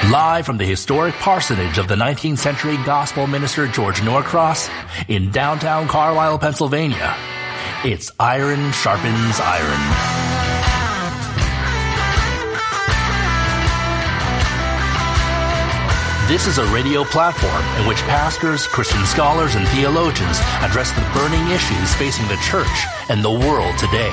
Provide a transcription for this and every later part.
Live from the historic parsonage of the 19th century gospel minister George Norcross in downtown Carlisle, Pennsylvania, it's Iron Sharpens Iron. This is a radio platform in which pastors, Christian scholars, and theologians address the burning issues facing the church and the world today.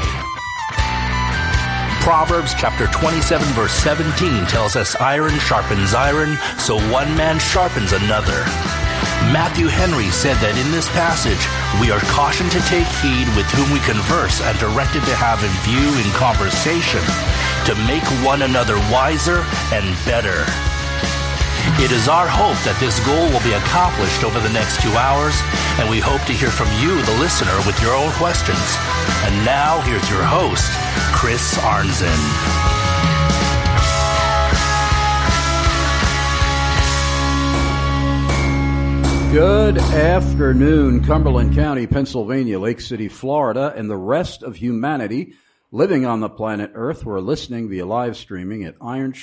Proverbs chapter 27 verse 17 tells us iron sharpens iron, so one man sharpens another. Matthew Henry said that in this passage, we are cautioned to take heed with whom we converse and directed to have in view in conversation to make one another wiser and better. It is our hope that this goal will be accomplished over the next 2 hours, and we hope to hear from you, the listener, with your own questions. And now, here's your host, Chris Arnzen. Good afternoon, Cumberland County, Pennsylvania, Lake City, Florida, and the rest of humanity living on the planet Earth. We're listening via live streaming at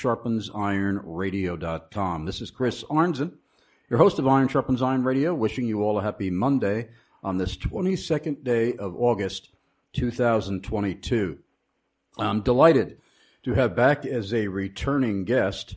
ironsharpensironradio.com. This is Chris Arnzen, your host of Iron Sharpens Iron Radio, wishing you all a happy Monday on this 22nd day of August, 2022. I'm delighted to have back as a returning guest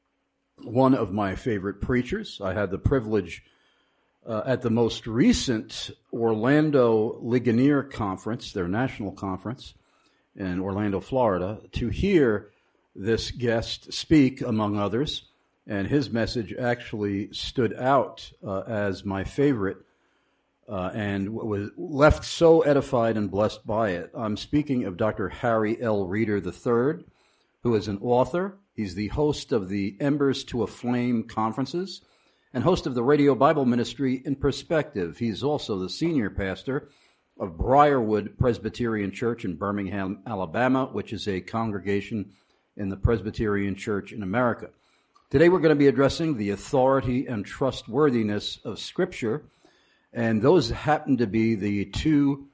one of my favorite preachers. I had the privilege at the most recent Orlando Ligonier Conference, their national conference in Orlando, Florida, to hear this guest speak, among others, and his message actually stood out as my favorite and was left so edified and blessed by it. I'm speaking of Dr. Harry L. Reeder III, who is an author. He's the host of the Embers to a Flame conferences and host of the Radio Bible Ministry in Perspective. He's also the senior pastor of Briarwood Presbyterian Church in Birmingham, Alabama, which is a congregation in the Presbyterian Church in America. Today we're going to be addressing the authority and trustworthiness of Scripture, and those happen to be the two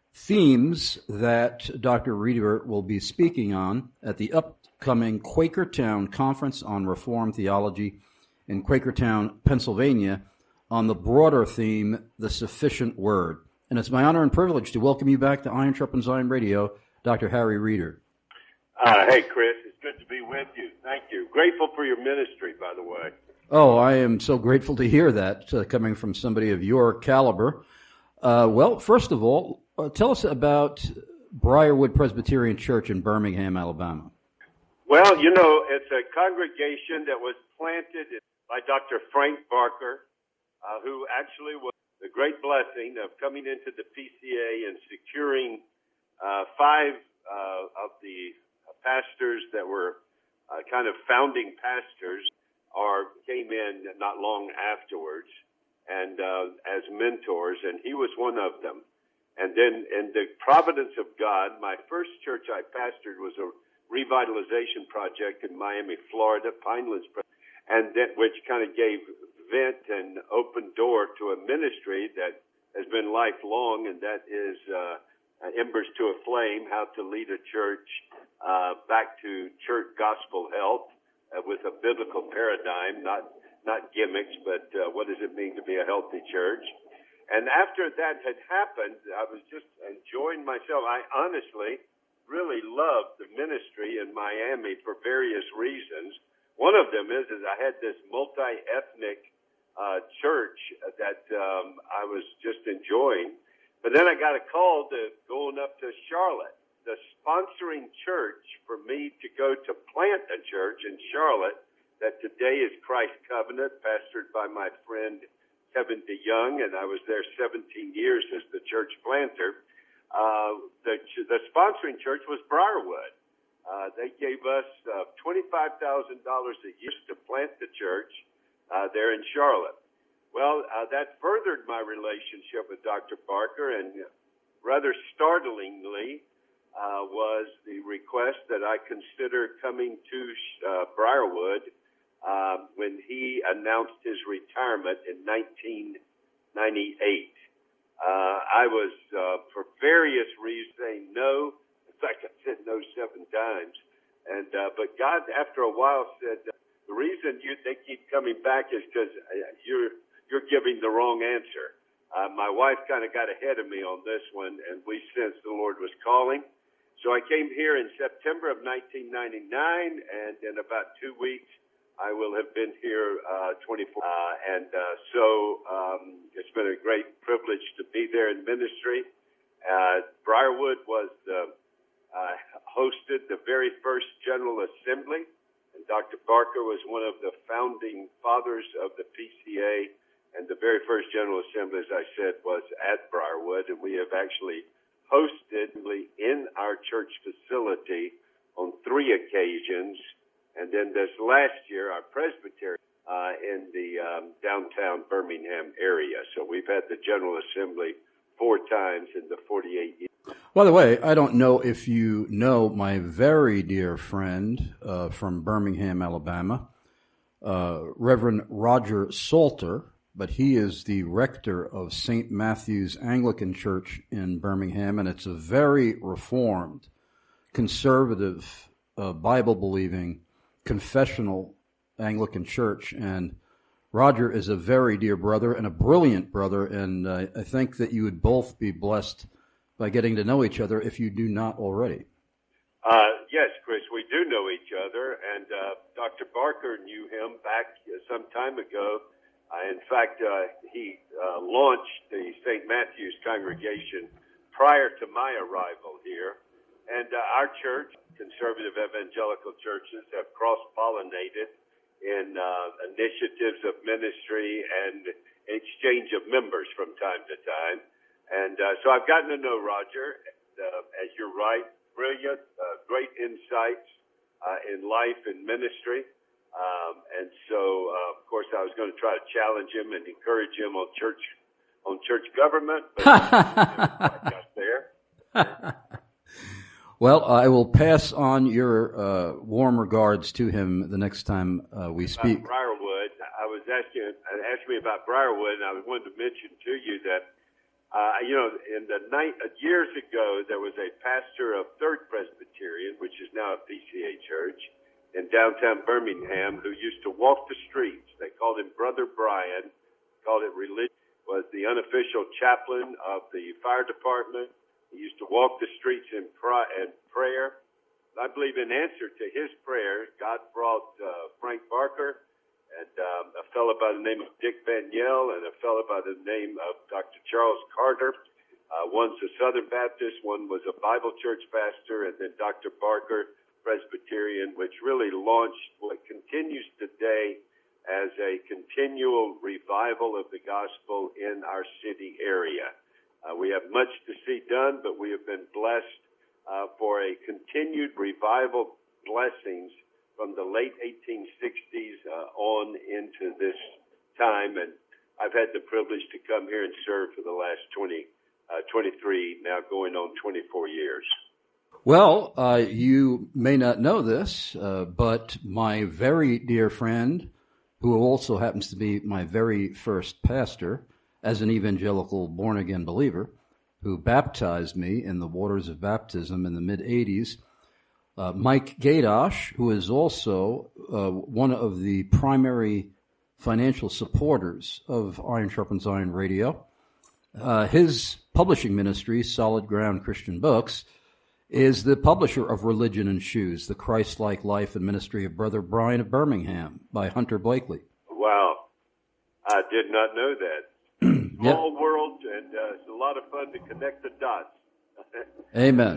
themes that Dr. Reeder will be speaking on at the upcoming Quakertown Conference on Reformed Theology in Quakertown, Pennsylvania, on the broader theme, the sufficient word. And it's my honor and privilege to welcome you back to Iron Sharpens Iron Radio, Dr. Harry Reeder. Hey, Chris. It's good to be with you. Thank you. Grateful for your ministry, by the way. Oh, I am so grateful to hear that coming from somebody of your caliber. Well, first of all, tell us about Briarwood Presbyterian Church in Birmingham, Alabama. Well, you know, it's a congregation that was planted by Dr. Frank Barker, who actually was the great blessing of coming into the PCA and securing five of the pastors that were kind of founding pastors or came in not long afterwards and as mentors, and he was one of them. And then in the providence of God, my first church I pastored was a revitalization project in Miami, Florida, Pinelands, and that which kind of gave vent and open door to a ministry that has been lifelong, and that is Embers to a Flame, how to lead a church back to church gospel health with a biblical paradigm, not gimmicks, but what does it mean to be a healthy church. And after that had happened, I was just enjoying myself. I honestly really loved the ministry in Miami for various reasons. One of them is I had this multi-ethnic church that I was just enjoying. But then I got a call to going up to Charlotte. The sponsoring church for me to go to plant a church in Charlotte that today is Christ Covenant, pastored by my friend Kevin DeYoung, and I was there 17 years as the church planter. The sponsoring church was Briarwood. They gave us $25,000 a year to plant the church there in Charlotte. Well, that furthered my relationship with Dr. Barker, and rather startlingly was the request that I consider coming to Briarwood when he announced his retirement in 1998. I was, for various reasons, saying no. In fact, I said no 7 times. But God, after a while, said, The reason they keep coming back is because you're giving the wrong answer. My wife kind of got ahead of me on this one, and we sensed the Lord was calling. So I came here in September of 1999, and in about 2 weeks, I will have been here 24. It's been a great privilege to be there in ministry. Briarwood hosted the very first General Assembly, and Dr. Barker was one of the founding fathers of the PCA. And the very first General Assembly, as I said, was at Briarwood, and we have actually hosted in our church facility on 3 occasions. And then this last year, our presbytery in the downtown Birmingham area. So we've had the General Assembly 4 times in the 48 years. By the way, I don't know if you know my very dear friend from Birmingham, Alabama, Reverend Roger Salter, but he is the rector of St. Matthew's Anglican Church in Birmingham, and it's a very reformed, conservative, Bible-believing, confessional Anglican church. And Roger is a very dear brother and a brilliant brother, and I think that you would both be blessed by getting to know each other if you do not already. Yes, Chris, we do know each other, and Dr. Barker knew him back some time ago. In fact, he launched the St. Matthew's congregation prior to my arrival here. And our church, conservative evangelical churches, have cross-pollinated in initiatives of ministry and exchange of members from time to time. And so I've gotten to know Roger. As you're right, brilliant, great insights in life and ministry. And so, of course, I was going to try to challenge him and encourage him on church government, but I got there. Well, I will pass on your warm regards to him the next time we speak. Briarwood, I was asked me about Briarwood, and I wanted to mention to you that, years ago, there was a pastor of Third Presbyterian, which is now a PCA church, in downtown Birmingham, who used to walk the streets. They called him Brother Brian, called it religion, was the unofficial chaplain of the fire department. He used to walk the streets in prayer. I believe in answer to his prayer, God brought Frank Barker and a fellow by the name of Dick Van Yell and a fellow by the name of Dr. Charles Carter. One's a Southern Baptist, one was a Bible church pastor, and then Dr. Barker, Presbyterian, which really launched what continues today as a continual revival of the gospel in our city area. We have much to see done, but we have been blessed for a continued revival blessings from the late 1860s on into this time. And I've had the privilege to come here and serve for the last 23, now going on 24 years. Well, you may not know this, but my very dear friend, who also happens to be my very first pastor as an evangelical born-again believer, who baptized me in the waters of baptism in the mid-'80s, Mike Gaydosh, who is also one of the primary financial supporters of Iron Sharpens Iron Radio. His publishing ministry, Solid Ground Christian Books, is the publisher of Religion and Shoes, The Christ-Like Life and Ministry of Brother Brian of Birmingham by Hunter Blakely. Wow. I did not know that. Small world, and it's a lot of fun to connect the dots. Amen.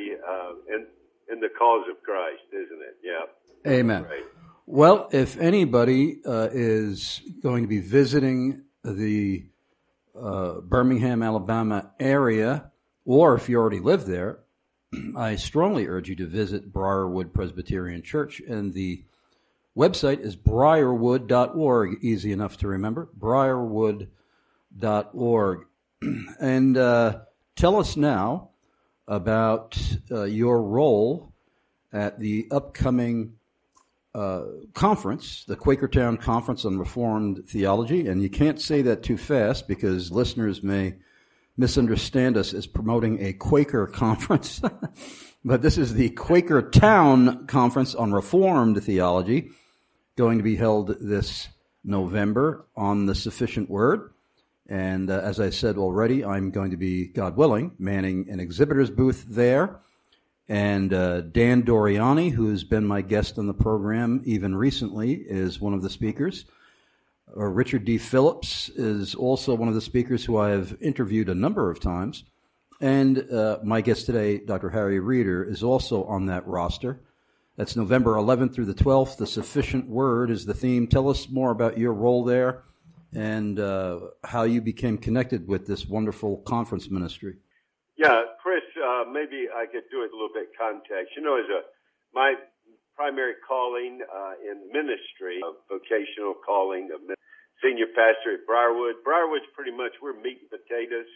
In the cause of Christ, isn't it? Yeah. Amen. Right. Well, if anybody is going to be visiting the Birmingham, Alabama area, or if you already live there, I strongly urge you to visit Briarwood Presbyterian Church, and the website is briarwood.org, easy enough to remember, briarwood.org. And tell us now about your role at the upcoming conference, the Quakertown Conference on Reformed Theology, and you can't say that too fast because listeners may misunderstand us as promoting a Quaker conference, but this is the Quakertown Conference on Reformed Theology, going to be held this November on the Sufficient Word. And as I said already, I'm going to be, God willing, manning an exhibitor's booth there. And Dan Doriani, who has been my guest on the program even recently, is one of the speakers. Richard D. Phillips is also one of the speakers who I have interviewed a number of times. And my guest today, Dr. Harry Reeder, is also on that roster. That's November 11th through the 12th. The Sufficient Word is the theme. Tell us more about your role there and how you became connected with this wonderful conference ministry. Yeah, Chris, maybe I could do it a little bit context. You know, my primary calling in ministry, vocational calling of senior pastor at Briarwood. Briarwood's pretty much, we're meat and potatoes.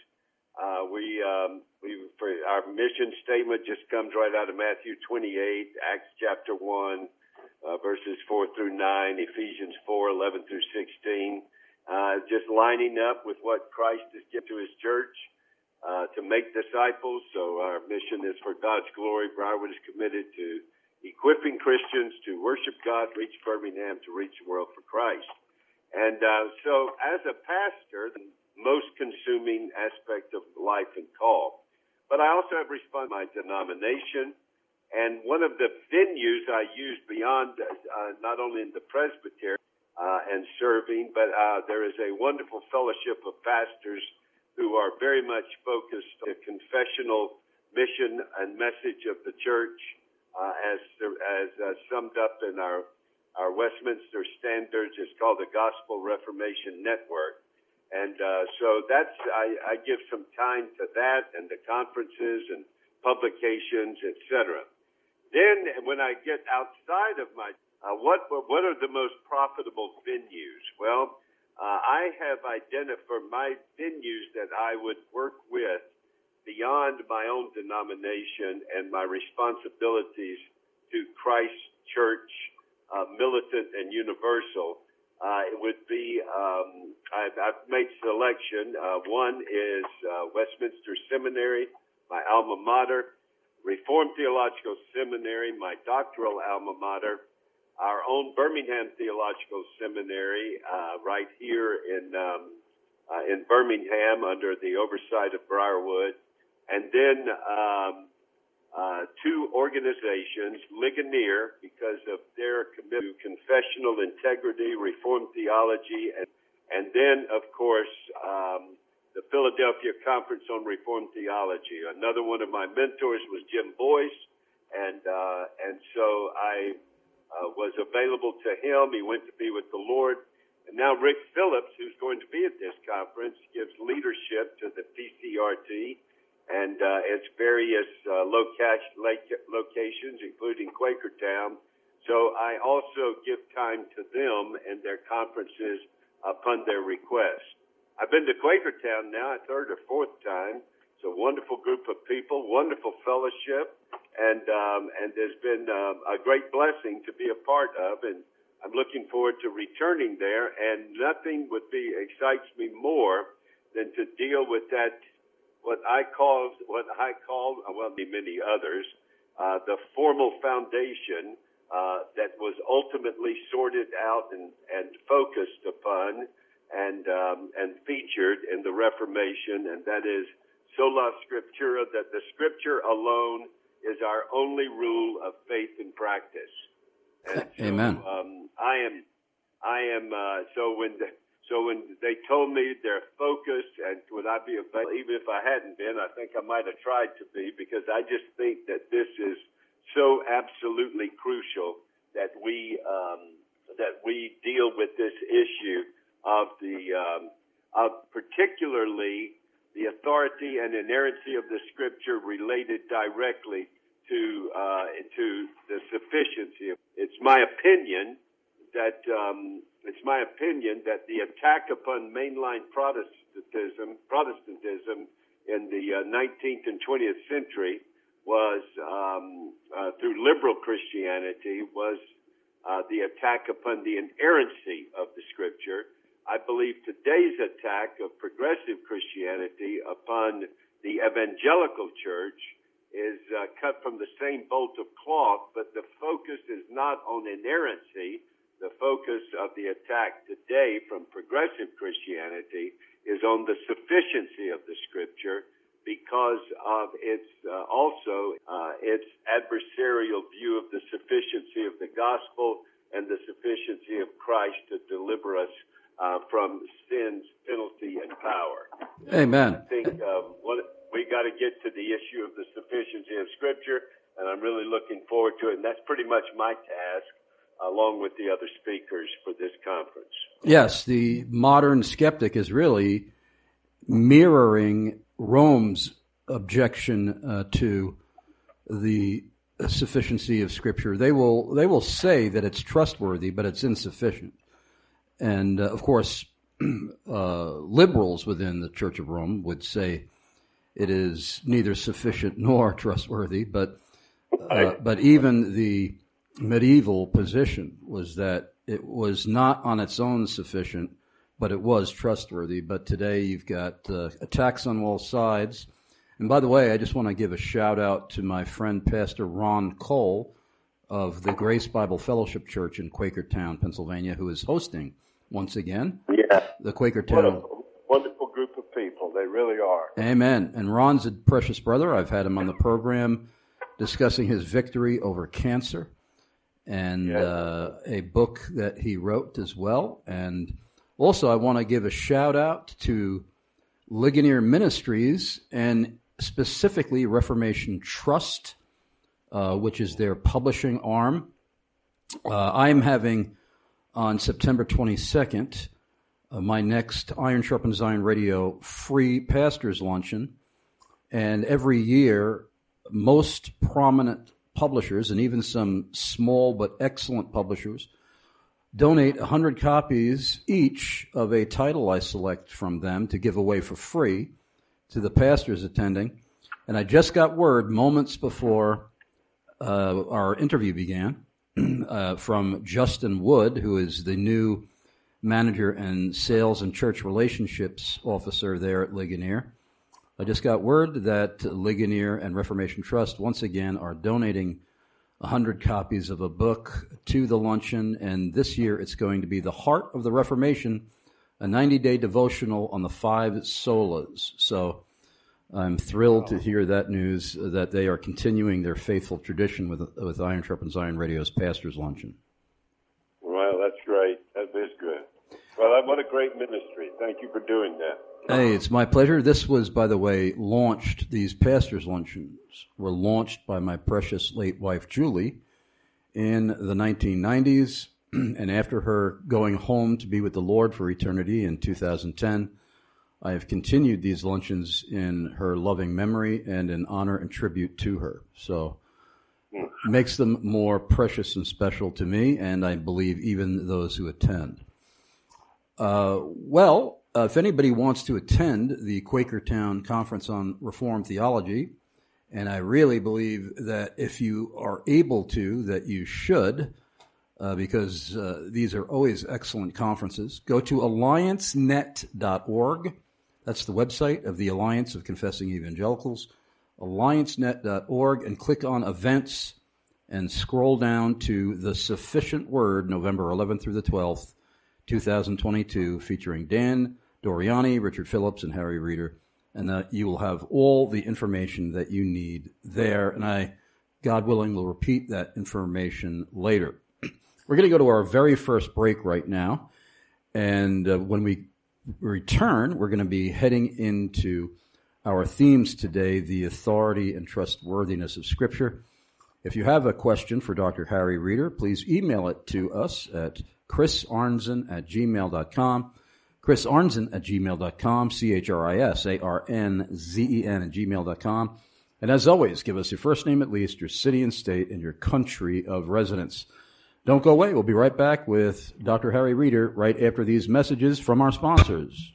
For our mission statement just comes right out of Matthew 28, Acts chapter 1, verses 4 through 9, Ephesians 4, 11 through 16. Just lining up with what Christ has given to his church to make disciples. So our mission is for God's glory. Briarwood is committed to equipping Christians to worship God, reach Birmingham, to reach the world for Christ. And so as a pastor, the most consuming aspect of life and call. But I also have responded to my denomination. And one of the venues I use beyond not only in the presbytery and serving, but there is a wonderful fellowship of pastors who are very much focused on the confessional mission and message of the church as summed up in our Westminster Standards. It's called the Gospel Reformation Network. And so I give some time to that and the conferences and publications, etc. Then when I get outside of my, what are the most profitable venues? Well, I have identified my venues that I would work with beyond my own denomination and my responsibilities to Christ Church, militant and universal. It would be, I've made selection. One is Westminster Seminary, my alma mater, Reformed Theological Seminary, my doctoral alma mater, our own Birmingham Theological Seminary, right here in Birmingham under the oversight of Briarwood, and then two organizations, Ligonier, because of their commitment to confessional integrity, Reformed theology, and then, of course, the Philadelphia Conference on Reformed Theology. Another one of my mentors was Jim Boyce, and so I was available to him. He went to be with the Lord. And now Rick Phillips, who's going to be at this conference, gives leadership to the PCRT and its various locations, including Quakertown. So I also give time to them and their conferences upon their request. I've been to Quakertown now a third or fourth time. It's a wonderful group of people, wonderful fellowship, and there's been a great blessing to be a part of, and I'm looking forward to returning there, and nothing excites me more than to deal with that, what I call, well, many others, the formal foundation that was ultimately sorted out and focused upon and featured in the Reformation, and that is sola scriptura, that the Scripture alone is our only rule of faith and practice. And so, Amen. So when they told me their focus and would I be available, even if I hadn't been, I think I might have tried to be, because I just think that this is so absolutely crucial that we deal with this issue of particularly the authority and inerrancy of the Scripture related directly to the sufficiency. It's my opinion that the attack upon mainline Protestantism in the 19th and 20th century was through liberal Christianity was the attack upon the inerrancy of the Scripture. I believe today's attack of progressive Christianity upon the evangelical church is cut from the same bolt of cloth, but the focus is not on inerrancy, the focus of the attack today from progressive Christianity is on the sufficiency of the Scripture because of its its adversarial view of the sufficiency of the gospel and the sufficiency of Christ to deliver us from sin's penalty and power. Amen. I think we got to get to the issue of the sufficiency of Scripture, and I'm really looking forward to it. And that's pretty much my task, along with the other speakers for this conference. Yes, the modern skeptic is really mirroring Rome's objection to the sufficiency of Scripture. They will say that it's trustworthy, but it's insufficient. And of course, liberals within the Church of Rome would say it is neither sufficient nor trustworthy. But even the medieval position was that it was not on its own sufficient, but it was trustworthy. But today you've got attacks on all sides. And by the way, I just want to give a shout out to my friend Pastor Ron Cole of the Grace Bible Fellowship Church in Quakertown, Pennsylvania, who is hosting once again the Quakertown. What a wonderful group of people. They really are. Amen. And Ron's a precious brother. I've had him on the program discussing his victory over cancer and a book that he wrote as well. And also I want to give a shout out to Ligonier Ministries and specifically Reformation Trust, which is their publishing arm. I'm having on September 22nd my next Iron Sharpens Iron Radio free pastors luncheon. And every year, most prominent publishers and even some small but excellent publishers donate 100 copies each of a title I select from them to give away for free to the pastors attending. And I just got word moments before our interview began from Justin Wood, who is the new manager and sales and church relationships officer there at Ligonier. I just got word that Ligonier and Reformation Trust once again are donating 100 copies of a book to the luncheon, and this year it's going to be The Heart of the Reformation, a 90-day devotional on the 5 solas. So I'm thrilled to hear that news, that they are continuing their faithful tradition with Iron Sharpens Iron Radio's Pastors Luncheon. Well, that's great. That is good. Well, what a great ministry. Thank you for doing that. Hey, it's my pleasure. This was, by the way, these Pastors Luncheons were launched by my precious late wife, Julie, in the 1990s. And after her going home to be with the Lord for eternity in 2010, I have continued these luncheons in her loving memory and in honor and tribute to her. So it makes them more precious and special to me, and I believe even those who attend. If anybody wants to attend the Quakertown Conference on Reformed Theology, and I really believe that if you are able to, that you should, because these are always excellent conferences, go to alliancenet.org. That's the website of the Alliance of Confessing Evangelicals, alliancenet.org, and click on Events and scroll down to The Sufficient Word, November 11th through the 12th, 2022, featuring Dan Doriani, Richard Phillips, and Harry Reeder, and you will have all the information that you need there, and I, God willing, will repeat that information later. We're going to go to our very first break right now, and when we return, we're going to be heading into our themes today, the authority and trustworthiness of Scripture. If you have a question for Dr. Harry Reeder, please email it to us at chrisarnzen@gmail.com, chrisarnzen@gmail.com, chrisarnzen@gmail.com. And as always, give us your first name at least, your city and state, and your country of residence. Don't go away. We'll be right back with Dr. Harry Reeder right after these messages from our sponsors.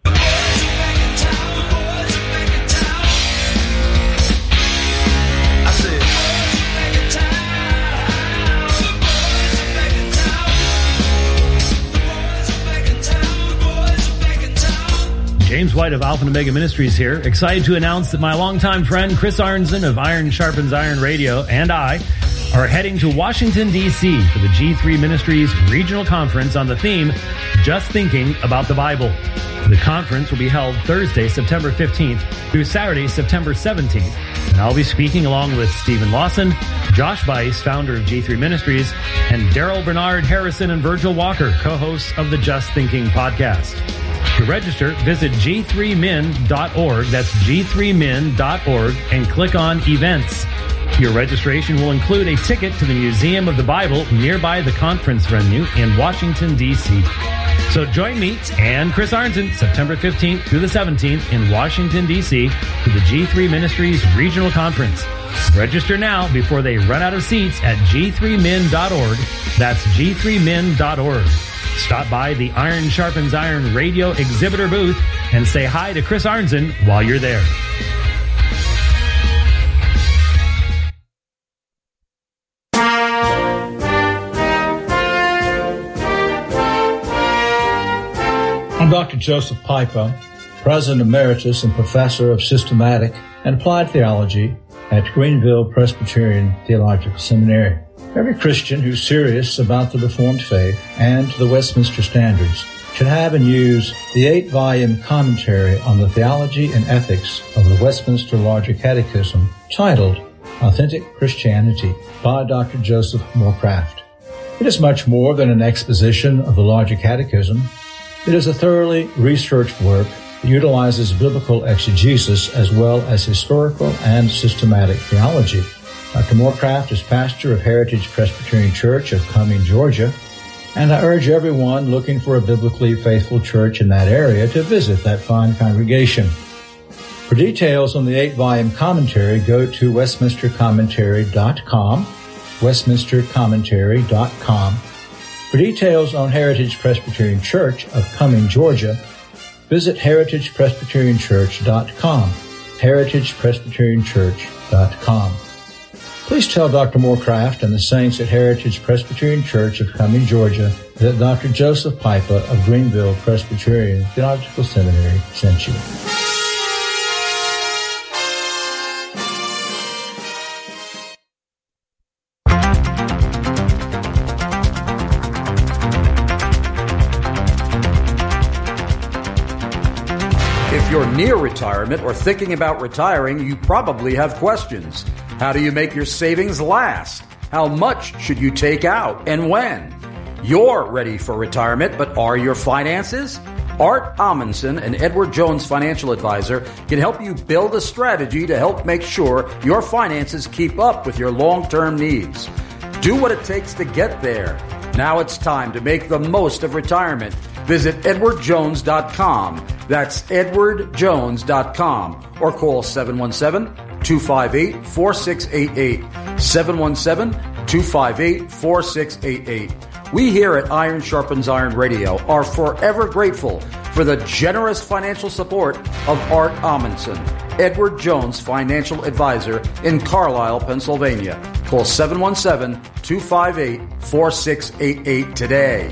James White of Alpha and Omega Ministries here, excited to announce that my longtime friend Chris Arnzen of Iron Sharpens Iron Radio and I are heading to Washington, D.C. for the G3 Ministries Regional Conference on the theme, Just Thinking About the Bible. The conference will be held Thursday, September 15th through Saturday, September 17th. And I'll be speaking along with Stephen Lawson, Josh Weiss, founder of G3 Ministries, and Daryl Bernard Harrison and Virgil Walker, co-hosts of the Just Thinking podcast. To register, visit g3min.org. That's g3min.org and click on Events. Your registration will include a ticket to the Museum of the Bible nearby the conference venue in Washington, D.C. So join me and Chris Arnzen September 15th through the 17th in Washington, D.C. for the G3 Ministries Regional Conference. Register now before they run out of seats at g3min.org. That's g3min.org. Stop by the Iron Sharpens Iron radio exhibitor booth and say hi to Chris Arnzen while you're there. I'm Dr. Joseph Pipa, President Emeritus and Professor of Systematic and Applied Theology at Greenville Presbyterian Theological Seminary. Every Christian who's serious about the Reformed faith and the Westminster Standards should have and use the 8-volume commentary on the theology and ethics of the Westminster Larger Catechism titled Authentic Christianity by Dr. Joseph Moorcraft. It is much more than an exposition of the Larger Catechism. It is a thoroughly researched work that utilizes biblical exegesis as well as historical and systematic theology. Dr. Moorcraft is pastor of Heritage Presbyterian Church of Cumming, Georgia, and I urge everyone looking for a biblically faithful church in that area to visit that fine congregation. For details on the 8-volume commentary, go to westminstercommentary.com, westminstercommentary.com. For details on Heritage Presbyterian Church of Cumming, Georgia, visit heritagepresbyterianchurch.com, heritagepresbyterianchurch.com. Please tell Dr. Moorcraft and the saints at Heritage Presbyterian Church of Cumming, Georgia, that Dr. Joseph Pipa of Greenville Presbyterian Theological Seminary sent you. If you're near retirement or thinking about retiring, you probably have questions. How do you make your savings last? How much should you take out and when? You're ready for retirement, but are your finances? Art Amundsen, an Edward Jones financial advisor, can help you build a strategy to help make sure your finances keep up with your long-term needs. Do what it takes to get there. Now it's time to make the most of retirement. Visit edwardjones.com. That's edwardjones.com or call 717-258-4688. 717-258-4688. We here at Iron Sharpens Iron Radio are forever grateful for the generous financial support of Art Amundsen, Edward Jones financial advisor in Carlisle, Pennsylvania. Call 717-258-4688 today.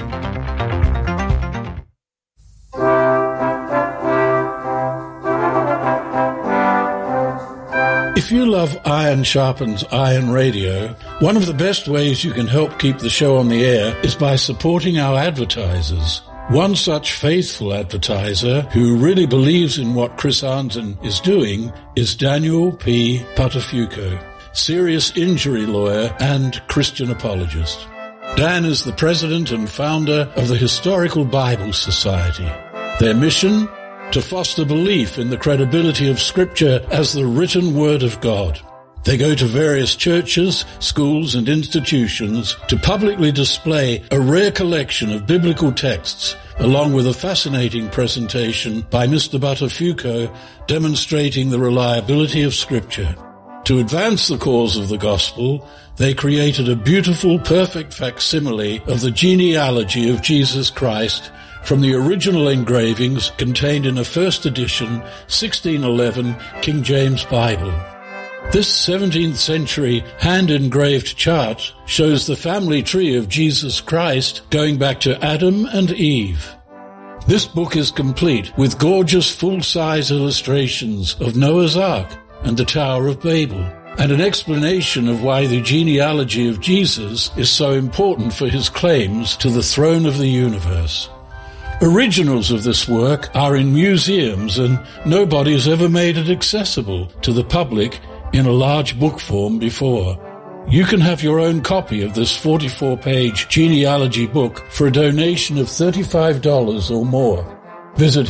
If you love Iron Sharpens Iron Radio, one of the best ways you can help keep the show on the air is by supporting our advertisers. One such faithful advertiser who really believes in what Chris Arnzen is doing is Daniel P. Patafuco, serious injury lawyer and Christian apologist. Dan is the president and founder of the Historical Bible Society. Their mission? To foster belief in the credibility of Scripture as the written Word of God. They go to various churches, schools, and institutions to publicly display a rare collection of biblical texts, along with a fascinating presentation by Mr. Patafuco demonstrating the reliability of Scripture. To advance the cause of the gospel, they created a beautiful, perfect facsimile of the genealogy of Jesus Christ from the original engravings contained in a first edition 1611 King James Bible. This 17th century hand-engraved chart shows the family tree of Jesus Christ going back to Adam and Eve. This book is complete with gorgeous full-size illustrations of Noah's Ark and the Tower of Babel, and an explanation of why the genealogy of Jesus is so important for his claims to the throne of the universe. Originals of this work are in museums, and nobody has ever made it accessible to the public in a large book form before. You can have your own copy of this 44-page genealogy book for a donation of $35 or more. Visit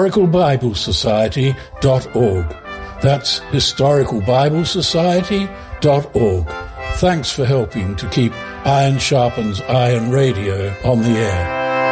historicalbiblesociety.org. That's historicalbiblesociety.org. Thanks for helping to keep Iron Sharpens Iron Radio on the air.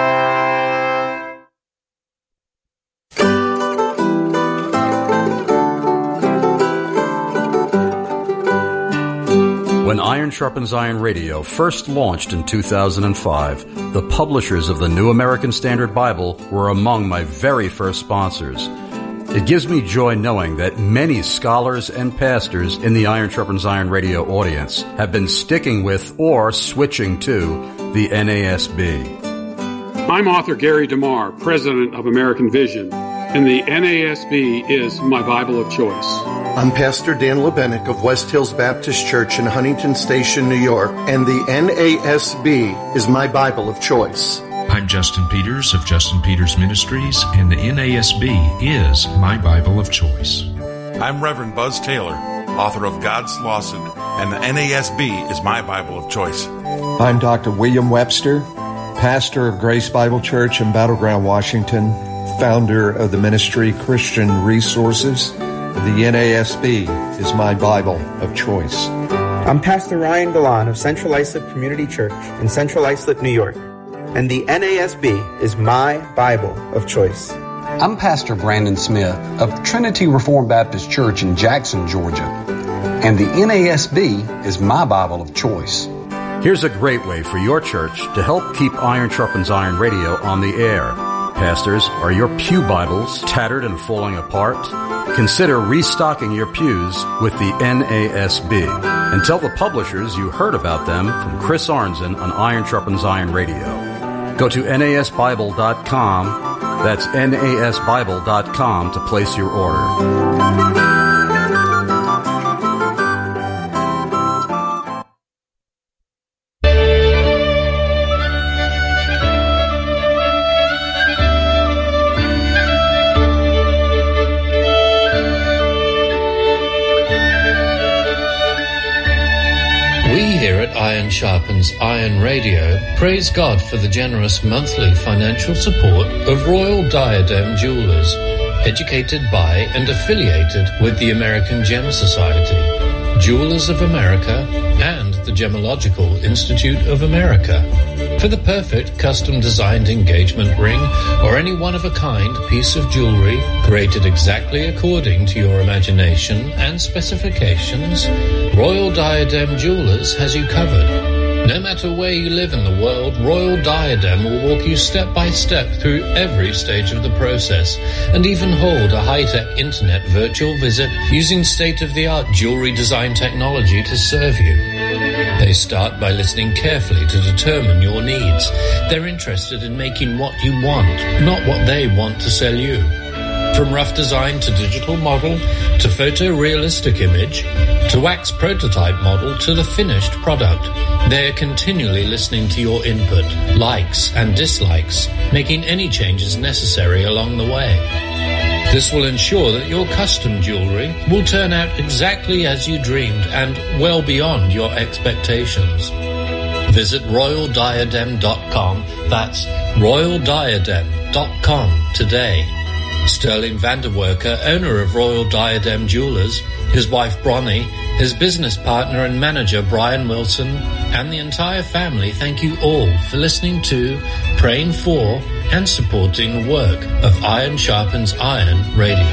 When Iron Sharpens Iron Radio first launched in 2005, the publishers of the New American Standard Bible were among my very first sponsors. It gives me joy knowing that many scholars and pastors in the Iron Sharpens Iron Radio audience have been sticking with or switching to the NASB. I'm author Gary DeMar, president of American Vision, and the NASB is my Bible of choice. I'm Pastor Dan Lebenik of West Hills Baptist Church in Huntington Station, New York, and the NASB is my Bible of choice. I'm Justin Peters of Justin Peters Ministries, and the NASB is my Bible of choice. I'm Reverend Buzz Taylor, author of God's Lawsuit, and the NASB is my Bible of choice. I'm Dr. William Webster, pastor of Grace Bible Church in Battleground, Washington, founder of the ministry Christian Resources. The NASB is my Bible of choice. I'm Pastor Ryan Galan of Central Islip Community Church in Central Islip, New York, and the NASB is my Bible of choice. I'm Pastor Brandon Smith of Trinity Reformed Baptist Church in Jackson, Georgia, and the NASB is my Bible of choice. Here's a great way for your church to help keep Iron Sharpens Iron Radio on the air. Pastors, are your pew Bibles tattered and falling apart? Consider restocking your pews with the NASB. And tell the publishers you heard about them from Chris Arnzen on Iron Sharpens Iron Radio. Go to nasbible.com. That's nasbible.com to place your order. Iron Sharpens Iron Radio praise God for the generous monthly financial support of Royal Diadem Jewelers, educated by and affiliated with the American Gem Society, Jewelers of America, and the Gemological Institute of America. For the perfect custom-designed engagement ring or any one-of-a-kind piece of jewelry created exactly according to your imagination and specifications, Royal Diadem Jewelers has you covered. No matter where you live in the world, Royal Diadem will walk you step by step through every stage of the process and even hold a high-tech internet virtual visit using state-of-the-art jewelry design technology to serve you. They start by listening carefully to determine your needs. They're interested in making what you want, not what they want to sell you. From rough design to digital model, to photorealistic image, to wax prototype model, to the finished product, they are continually listening to your input, likes and dislikes, making any changes necessary along the way. This will ensure that your custom jewelry will turn out exactly as you dreamed and well beyond your expectations. Visit royaldiadem.com. That's royaldiadem.com today. Sterling Vanderwerker, owner of Royal Diadem Jewelers, his wife Bronnie, his business partner and manager Brian Wilson, and the entire family thank you all for listening to, praying for, and supporting the work of Iron Sharpens Iron Radio.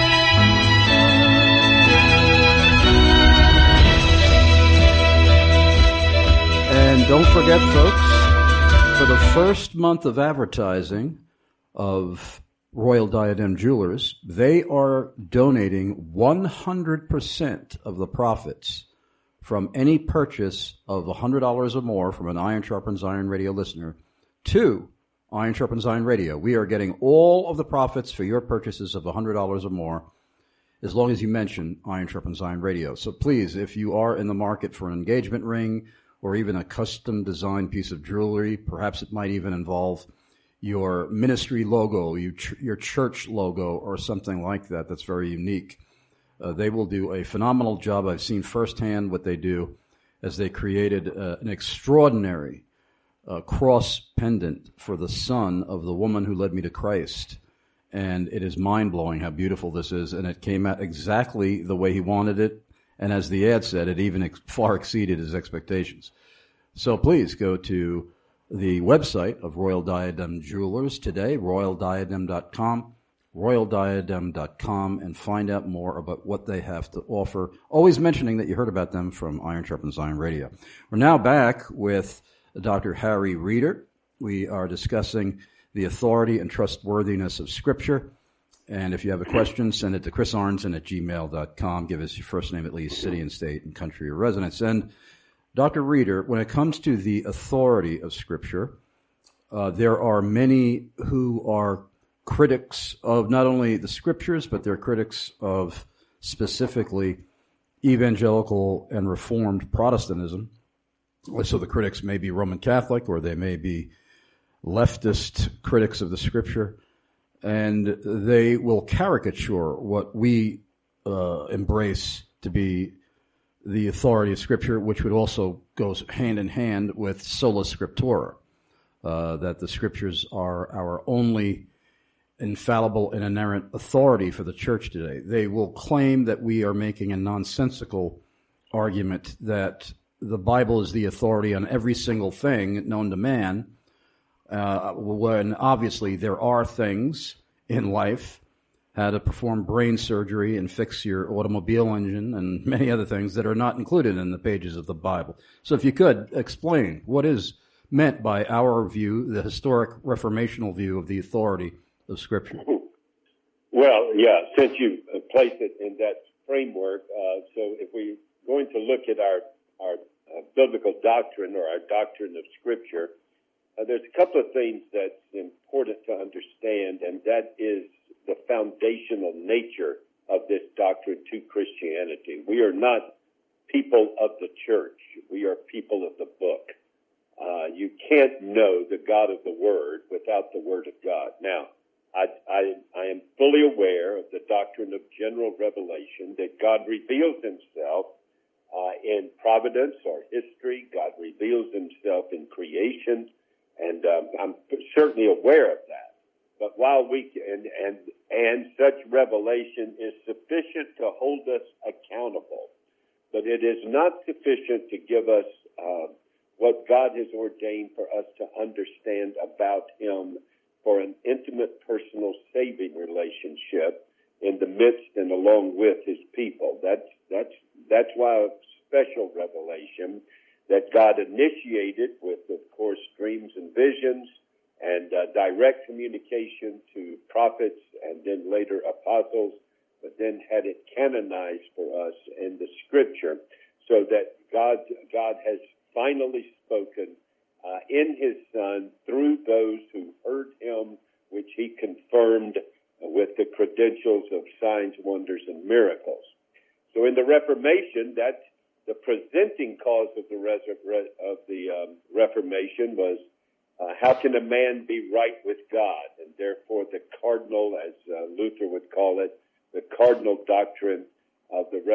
And don't forget, folks, for the first month of advertising of Royal Diadem Jewelers, they are donating 100% of the profits from any purchase of $100 or more from an Iron Sharpens Iron Radio listener to Iron Sharpens Iron Radio. We are getting all of the profits for your purchases of $100 or more. as long as you mention Iron Sharpens Iron Radio. So please, if you are in the market for an engagement ring or even a custom designed piece of jewelry, perhaps it might even involve your ministry logo, your church logo, or something like that that's very unique. They will do a phenomenal job. I've seen firsthand what they do as they created an extraordinary cross pendant for the son of the woman who led me to Christ. And it is mind-blowing how beautiful this is, and it came out exactly the way he wanted it. And as the ad said, it even far exceeded his expectations. So please go to the website of Royal Diadem Jewelers today, royaldiadem.com, royaldiadem.com, and find out more about what they have to offer, always mentioning that you heard about them from Iron Sharpens Iron Radio. We're now back with Dr. Harry Reeder. We are discussing the authority and trustworthiness of Scripture. And if you have a question, send it to chrisarnson@gmail.com. Give us your first name, at least, city and state, and country of residence. And Dr. Reeder, when it comes to the authority of Scripture, there are many who are critics of not only the Scriptures, but they're critics of specifically evangelical and Reformed Protestantism. So the critics may be Roman Catholic, or they may be leftist critics of the Scripture, and they will caricature what we embrace to be the authority of Scripture, which would also goes hand in hand with sola scriptura, that the Scriptures are our only infallible and inerrant authority for the church today. They will claim that we are making a nonsensical argument that the Bible is the authority on every single thing known to man, when obviously there are things in life, how to perform brain surgery and fix your automobile engine and many other things that are not included in the pages of the Bible. So if you could explain what is meant by our view, the historic reformational view of the authority of Scripture. Well, yeah, since you placed it in that framework, so if we're going to look at our biblical doctrine or our doctrine of Scripture, there's a couple of things that's important to understand, and that is the foundational nature of this doctrine to Christianity. We are not people of the church. We are people of the book. You can't know the God of the Word without the Word of God. Now, I am fully aware of the doctrine of general revelation, that God reveals himself in providence or history. God reveals himself in creation, and I'm certainly aware of that. But while we and such revelation is sufficient to hold us accountable, but it is not sufficient to give us what God has ordained for us to understand about him for an intimate, personal, saving relationship in the midst and along with his people. That's why a special revelation that God initiated with, of course, dreams and visions and direct communication to prophets and then later apostles, but then had it canonized for us in the Scripture, so that God has finally spoken in his Son through those who heard him, which he confirmed with the credentials of signs, wonders, and miracles. So in the Reformation, that's the presenting cause of the Reformation was how can a man be right with God? And therefore the cardinal, as Luther would call it, the cardinal doctrine of the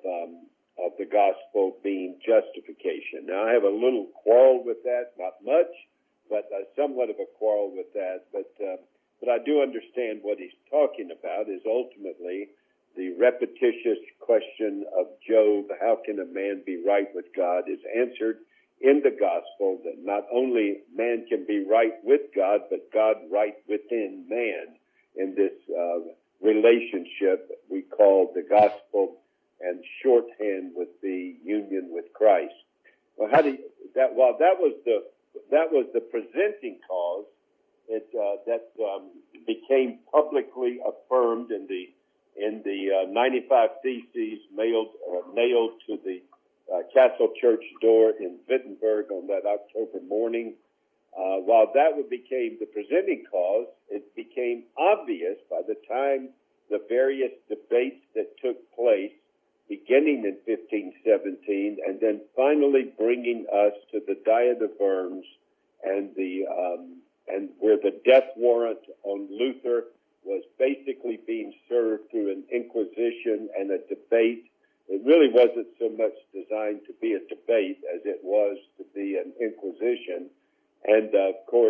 gospel being justification. Now, I have a little quarrel with that, not much, but somewhat of a quarrel with that. But I do understand what he's talking about is ultimately the repetitious question of Job, how can a man be right with God, is answered in the gospel, that not only man can be right with God, but God right within man in this relationship we call the gospel, and shorthand would be union with Christ. Well, that was the presenting cause. That became publicly affirmed in the 95 Theses nailed to the Castle Church door in Wittenberg on that October morning. While that became the presenting cause, it became obvious by the time the various debates that took place beginning in 1517, and then finally bringing us to the Diet of Worms and and where the death warrant on Luther was basically being served through an inquisition and a debate. It really wasn't so much designed to be a debate as it was to be an inquisition. And of course,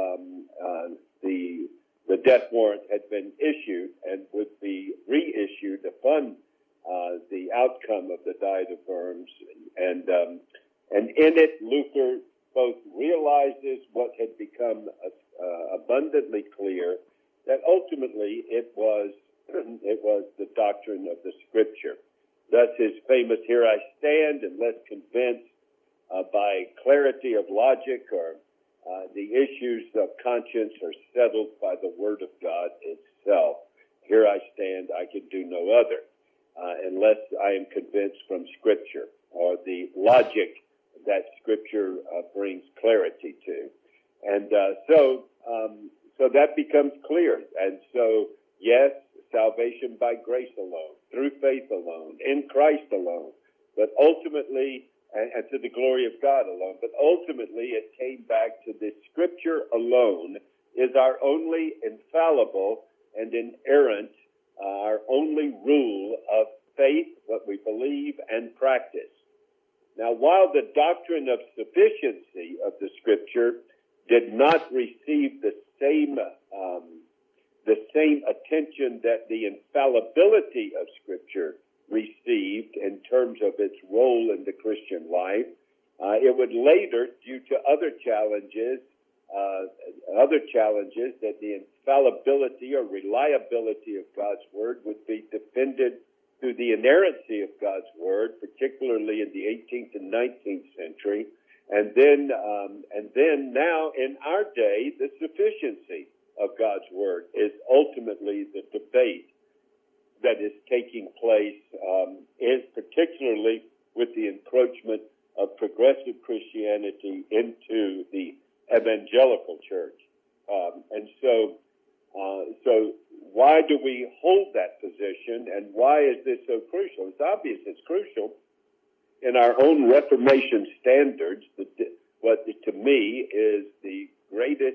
the death warrant had been issued and would be reissued upon the outcome of the Diet of Worms. And in it, Luther both realizes what had become abundantly clear, that ultimately it was the doctrine of the Scripture. Thus his famous, "Here I stand, unless convinced by clarity of logic or the issues of conscience are settled by the Word of God itself. Here I stand, I can do no other, unless I am convinced from Scripture, or the logic that Scripture brings clarity to." And so that becomes clear. And so, yes, salvation by grace alone, through faith alone, in Christ alone, but ultimately, and to the glory of God alone, but ultimately it came back to the Scripture alone is our only infallible and inerrant, our only rule of faith, what we believe and practice. Now, while the doctrine of sufficiency of the Scripture did not receive the same attention that the infallibility of Scripture received in terms of its role in the Christian life, it would later, due to other challenges, that the infallibility or reliability of God's Word would be defended through the inerrancy of God's Word, particularly in the 18th and 19th century, and then now in our day, the sufficiency of God's Word is ultimately the debate that is taking place, is particularly with the encroachment of progressive Christianity into the evangelical church. And so why do we hold that position, and why is this so crucial? It's obvious it's crucial. In our own Reformation standards, what to me is the greatest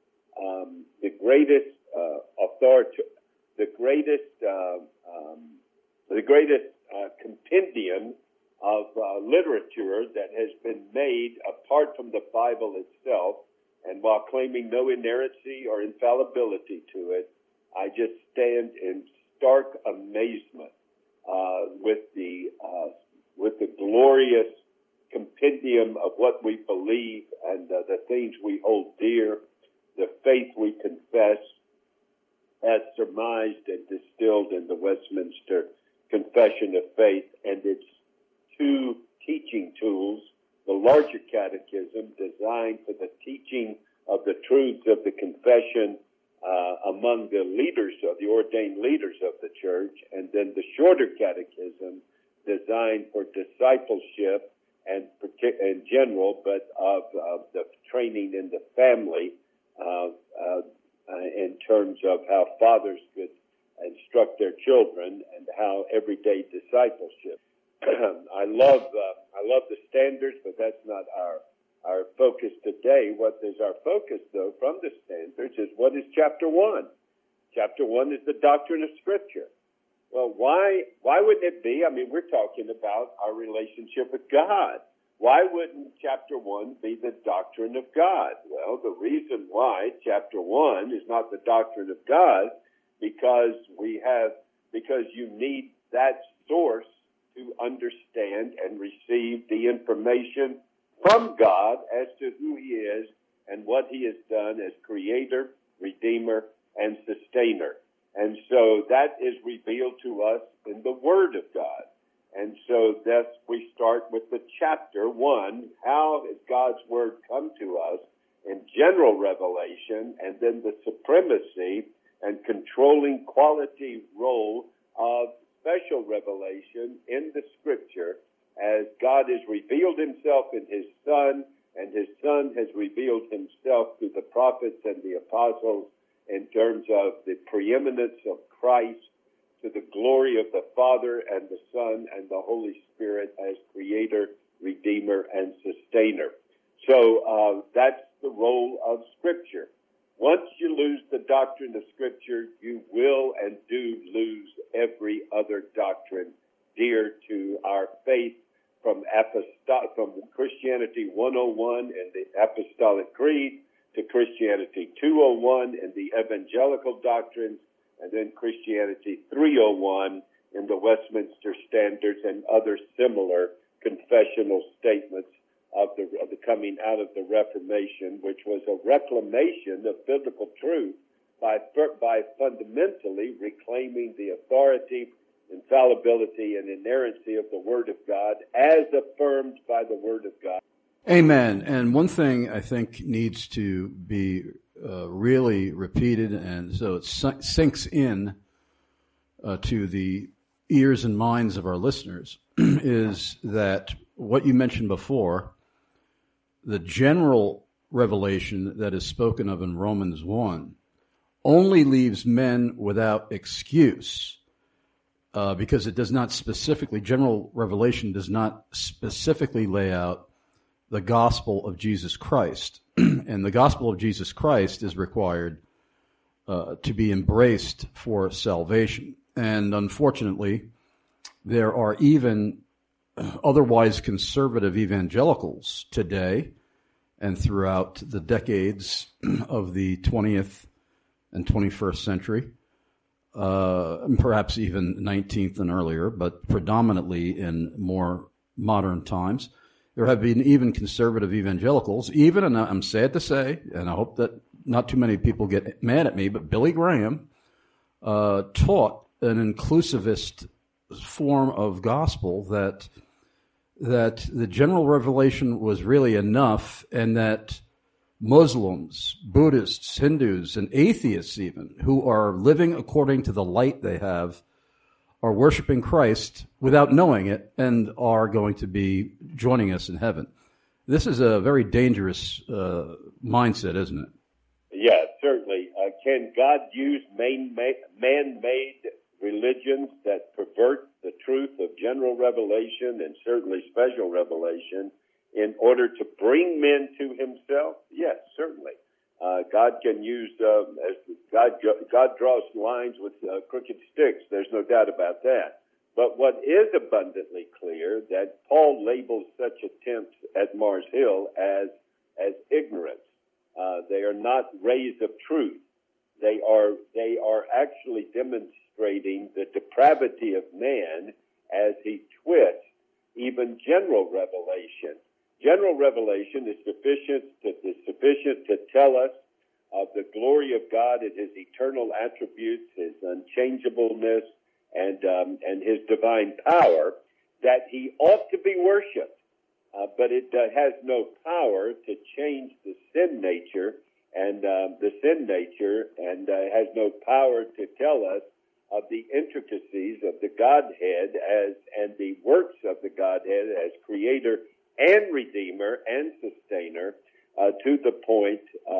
compendium of literature that has been made apart from the Bible itself, and while claiming no inerrancy or infallibility to it, I just stand in stark amazement with the glorious compendium of what we believe and the things we hold dear, the faith we confess, as surmised and distilled in the Westminster Confession of Faith and its two teaching tools, the larger catechism designed for the teaching of the truths of the confession among the leaders, of the ordained leaders of the church, and then the shorter catechism designed for discipleship and in general, but of the training in the family in terms of how fathers could instruct their children and how everyday discipleship. I love the standards, but that's not our focus today. What is our focus, though, from the standards is what is chapter 1. Chapter 1 is the doctrine of Scripture. Well, why wouldn't it be? I mean, we're talking about our relationship with God. Why wouldn't chapter 1 be the doctrine of God? Well, the reason why chapter 1 is not the doctrine of God because you need that source to understand and receive the information from God as to who He is and what He has done as Creator, Redeemer, and Sustainer. And so that is revealed to us in the Word of God. And so thus we start with the chapter 1, how has God's Word come to us in general revelation, and then the supremacy and controlling quality role of special revelation in the Scripture as God has revealed Himself in His Son, and His Son has revealed Himself to the prophets and the apostles in terms of the preeminence of Christ to the glory of the Father and the Son and the Holy Spirit as Creator, Redeemer, and Sustainer. So that's the role of Scripture. Once you lose the doctrine of Scripture, you will and do lose every other doctrine dear to our faith, from Christianity 101 and the Apostolic Creed to Christianity 201 and the Evangelical Doctrines, and then Christianity 301 in the Westminster Standards and other similar confessional statements of the coming out of the Reformation, which was a reclamation of biblical truth by fundamentally reclaiming the authority, infallibility, and inerrancy of the Word of God as affirmed by the Word of God. Amen. And one thing I think needs to be really repeated, and so it sinks in to the ears and minds of our listeners, is that what you mentioned before, the general revelation that is spoken of in Romans 1 only leaves men without excuse, because it does not specifically, general revelation does not specifically lay out the gospel of Jesus Christ. And the gospel of Jesus Christ is required to be embraced for salvation. And unfortunately, there are even otherwise conservative evangelicals today and throughout the decades of the 20th and 21st century, perhaps even 19th and earlier, but predominantly in more modern times. There have been even conservative evangelicals, even, and I'm sad to say, and I hope that not too many people get mad at me, but Billy Graham taught an inclusivist form of gospel that the general revelation was really enough, and that Muslims, Buddhists, Hindus, and atheists even, who are living according to the light they have, are worshiping Christ without knowing it and are going to be joining us in heaven. This is a very dangerous mindset, isn't it? Yeah, certainly. Can God use man-made religions that pervert the truth of general revelation and certainly special revelation in order to bring men to himself? Yes, certainly. God can use, as God draws lines with crooked sticks. There's no doubt about that. But what is abundantly clear, that Paul labels such attempts at Mars Hill as ignorance. They are not rays of truth. They are actually demonstrating the depravity of man as he twists even general revelation. General revelation is sufficient to tell us of the glory of God and his eternal attributes, his unchangeableness, and his divine power, that he ought to be worshipped. But it has no power to change the sin nature, and has no power to tell us of the intricacies of the Godhead and the works of the Godhead as Creator and Redeemer and Sustainer, to the point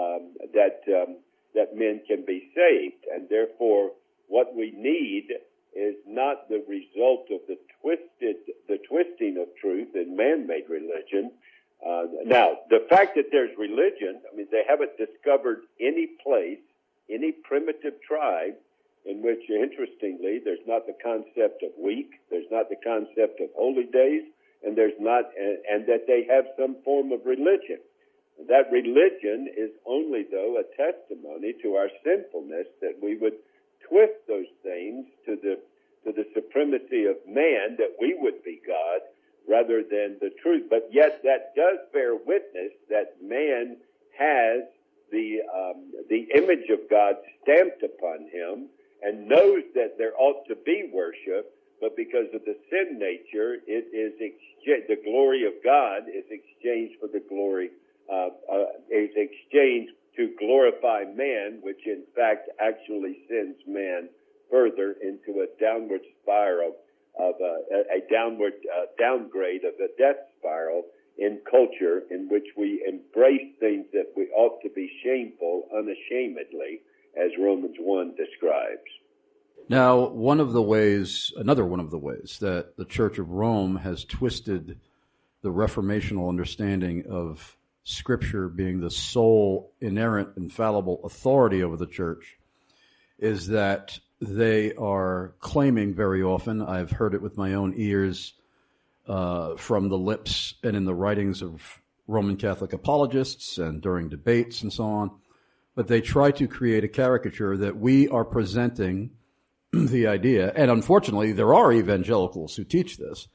that men can be saved. And therefore, what we need is not the result of the twisting of truth in man-made religion. Now, the fact that there's religion, I mean, they haven't discovered any place, any primitive tribe in which, interestingly, there's not the concept of week, there's not the concept of holy days, and there's not, and that they have some form of religion. That religion is only, though, a testimony to our sinfulness, that we would twist those things to the supremacy of man, that we would be God rather than the truth. But yet that does bear witness that man has the image of God stamped upon him and knows that there ought to be worship, but because of the sin nature, it is the glory of God is exchanged for the glory is exchanged to glorify man, which in fact actually sends man further into a downward spiral of a downward downgrade of a death spiral in culture, in which we embrace things that we ought to be shameful unashamedly, as Romans 1 describes. Now, another one of the ways that the Church of Rome has twisted the Reformational understanding of Scripture being the sole, inerrant, infallible authority over the Church is that they are claiming very often, I've heard it with my own ears from the lips and in the writings of Roman Catholic apologists and during debates and so on, but they try to create a caricature that we are presenting the idea, and unfortunately there are evangelicals who teach this,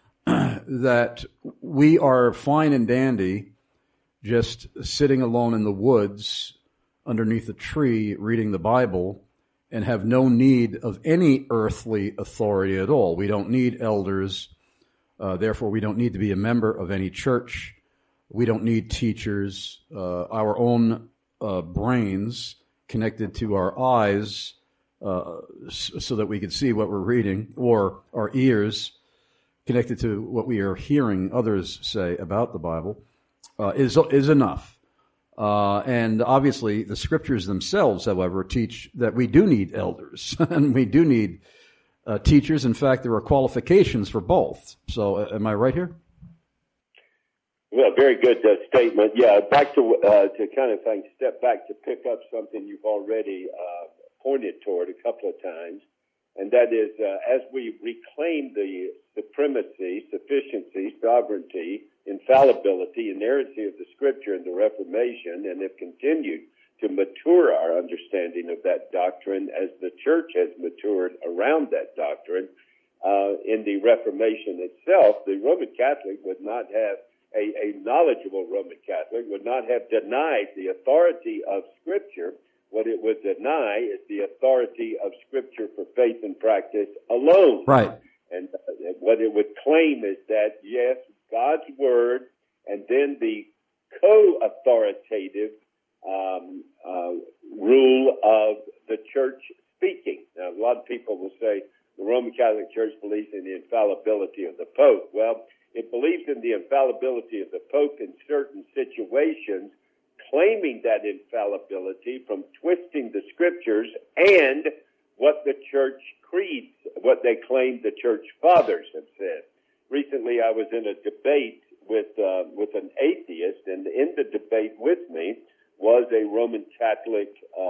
that we are fine and dandy just sitting alone in the woods underneath a tree reading the Bible and have no need of any earthly authority at all. We don't need elders. Therefore, we don't need to be a member of any church. We don't need teachers. Our own brains connected to our eyes so that we can see what we're reading, or our ears connected to what we are hearing others say about the Bible, is enough. And obviously the Scriptures themselves, however, teach that we do need elders and we do need teachers. In fact, there are qualifications for both. So am I right here? Well, very good statement. Yeah, back to kind of step back to pick up something you've already pointed toward a couple of times, and that is as we reclaim the supremacy, sufficiency, sovereignty, infallibility, inerrancy of the Scripture in the Reformation, and have continued to mature our understanding of that doctrine as the Church has matured around that doctrine. In the Reformation itself, the Roman Catholic would not have, a knowledgeable Roman Catholic would not have denied the authority of Scripture. What it would deny is the authority of Scripture for faith and practice alone. Right. And what it would claim is that, yes, God's Word, and then the co-authoritative rule of the Church speaking. Now, a lot of people will say the Roman Catholic Church believes in the infallibility of the Pope. Well, it believes in the infallibility of the Pope in certain situations, claiming that infallibility from twisting the Scriptures and what the Church creeds, what they claim the Church Fathers have said. Recently, I was in a debate with an atheist, and in the debate with me was a Roman Catholic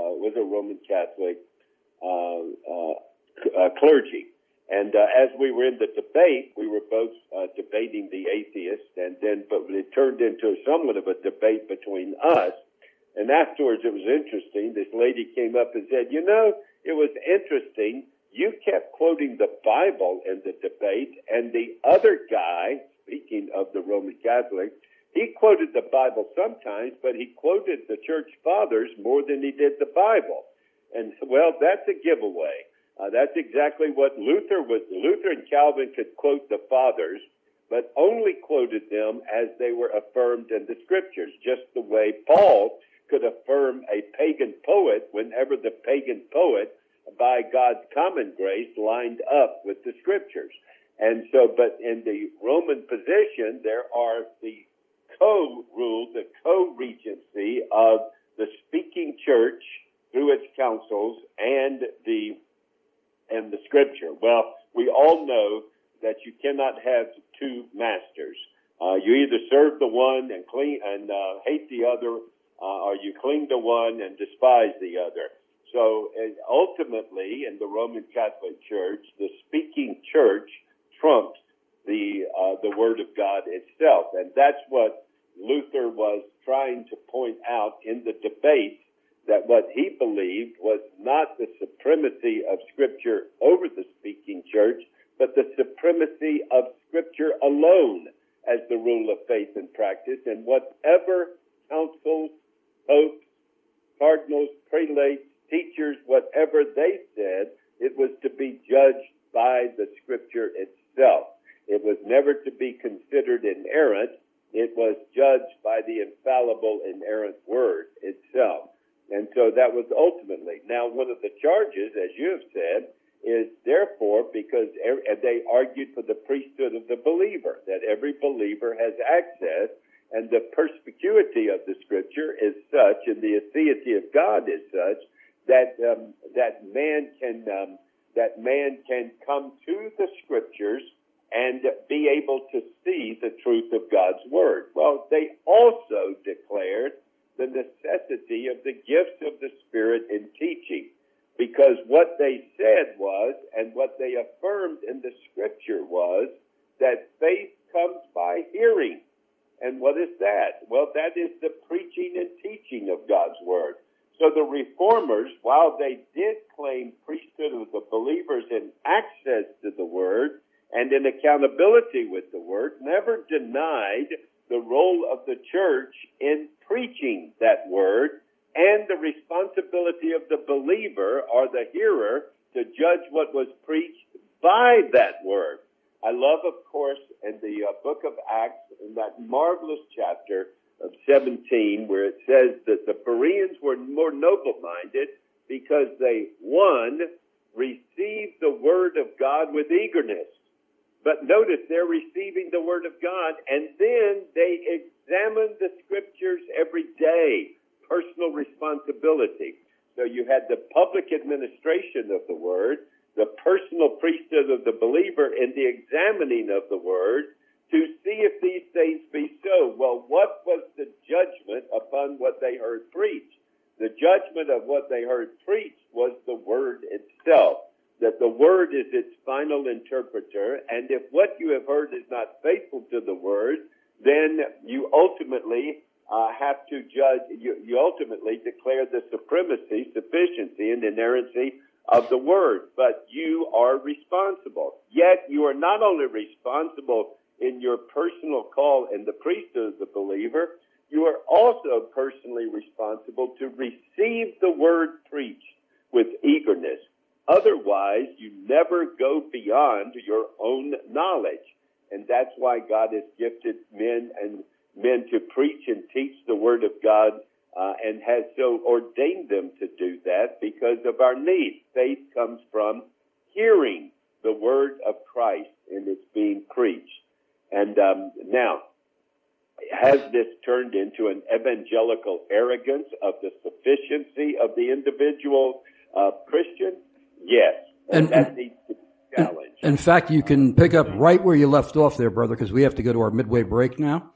clergy. And as we were in the debate, we were both debating the atheist, but it turned into somewhat of a debate between us. And afterwards, it was interesting. This lady came up and said, it was interesting. You kept quoting the Bible in the debate, and the other guy, speaking of the Roman Catholic, he quoted the Bible sometimes, but he quoted the Church Fathers more than he did the Bible. And, well, that's a giveaway. That's exactly what Luther was. Luther and Calvin could quote the Fathers, but only quoted them as they were affirmed in the Scriptures, just the way Paul could affirm a pagan poet whenever the pagan poet, by God's common grace, lined up with the Scriptures. And so, but in the Roman position, there are the co-rule, the co-regency of the speaking church through its councils and the Scripture. Well, we all know that you cannot have two masters. You either serve the one and hate the other, or you cling to one and despise the other. So ultimately, in the Roman Catholic Church, the speaking church trumps the Word of God itself, and that's what Luther was trying to point out in the debate. That what he believed was not the supremacy of Scripture over the speaking church, but the supremacy of Scripture alone as the rule of faith and practice. And whatever councils, popes, cardinals, prelates, teachers, whatever they said, it was to be judged by the Scripture itself. It was never to be considered inerrant. It was judged by the infallible, inerrant Word itself. And so that was ultimately. Now, one of the charges, as you have said, is therefore, because they argued for the priesthood of the believer, that every believer has access, and the perspicuity of the Scripture is such, and the aseity of God is such, that man can come to the Scriptures and be able to see the truth of God's Word. Well, they also declared the necessity of the gifts of the Spirit in teaching, because what they said was, and what they affirmed in the Scripture was, that faith comes by hearing. And what is that? Well, that is the preaching and teaching of God's Word. So the Reformers, while they did claim priesthood of the believers and access to the Word and in accountability with the Word, never denied the role of the church in preaching that Word and the responsibility of the believer or the hearer to judge what was preached by that Word. I love, of course, in the book of Acts, in that marvelous chapter of 17, where it says that the Bereans were more noble-minded because they, one, received the Word of God with eagerness. But notice they're receiving the Word of God, and then they examine the Scriptures every day. Personal responsibility. So you had the public administration of the Word, the personal priesthood of the believer in the examining of the Word to see if these things be so. Well, what was the judgment upon what they heard preached? The judgment of what they heard preached was the Word itself, that the Word is its final interpreter, and if what you have heard is not faithful to the Word, then you ultimately have to judge, you ultimately declare the supremacy, sufficiency, and inerrancy of the Word, but you are responsible. Yet you are not only responsible in your personal call in the priesthood of the believer, you are also personally responsible to receive the Word preached with eagerness. Otherwise, you never go beyond your own knowledge. And that's why God has gifted men to preach and teach the Word of God, and has so ordained them to do that because of our need. Faith comes from hearing the Word of Christ and it's being preached. And now, has this turned into an evangelical arrogance of the sufficiency of the individual Christian? Yes, and that needs to be challenged. In fact, you can pick up right where you left off there, brother, because we have to go to our midway break now.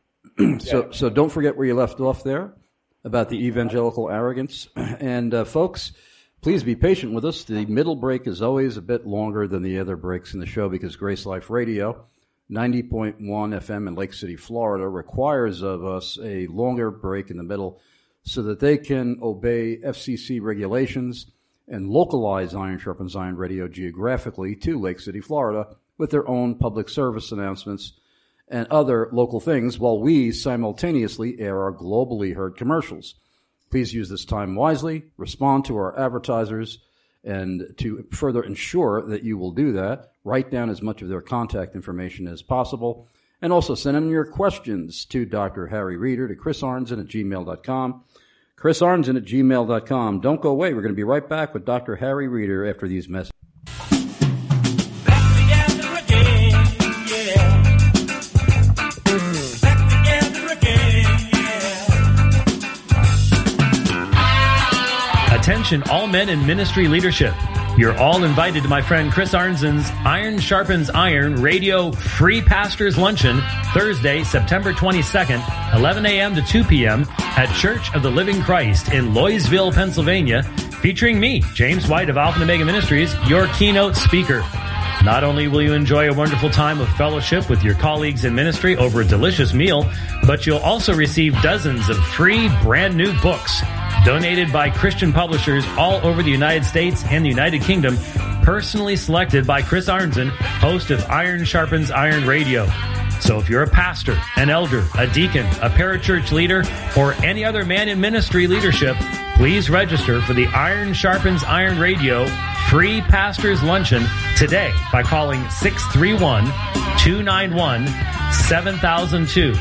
So don't forget where you left off there about the evangelical arrogance. And folks, please be patient with us. The middle break is always a bit longer than the other breaks in the show because Grace Life Radio, 90.1 FM in Lake City, Florida, requires of us a longer break in the middle so that they can obey FCC regulations and localize Iron Sharpens Iron Radio geographically to Lake City, Florida, with their own public service announcements and other local things while we simultaneously air our globally heard commercials. Please use this time wisely, respond to our advertisers, and to further ensure that you will do that, write down as much of their contact information as possible, and also send in your questions to Dr. Harry Reeder to chrisarnson@gmail.com. chrisarnson@gmail.com. Don't go away. We're going to be right back with Dr. Harry Reeder after these messages. Attention all men in ministry leadership. You're all invited to my friend Chris Arnzen's Iron Sharpens Iron Radio Free Pastors Luncheon, Thursday, September 22nd, 11 a.m. to 2 p.m. at Church of the Living Christ in Loysville, Pennsylvania, featuring me, James White of Alpha and Omega Ministries, your keynote speaker. Not only will you enjoy a wonderful time of fellowship with your colleagues in ministry over a delicious meal, but you'll also receive dozens of free brand new books donated by Christian publishers all over the United States and the United Kingdom, personally selected by Chris Arnzen, host of Iron Sharpens Iron Radio. So if you're a pastor, an elder, a deacon, a parachurch leader, or any other man in ministry leadership, please register for the Iron Sharpens Iron Radio Free Pastors Luncheon today by calling 631-291-7002.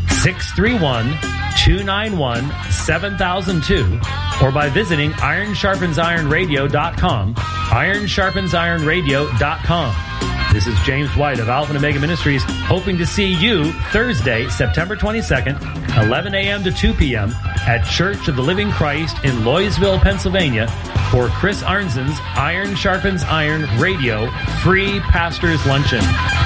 631-291-7002, or by visiting ironsharpensironradio.com, ironsharpensironradio.com. This is James White of Alpha and Omega Ministries, hoping to see you Thursday, September 22nd, 11 a.m. to 2 p.m. at Church of the Living Christ in Loysville, Pennsylvania, for Chris Arnzen's Iron Sharpens Iron Radio Free Pastor's Luncheon.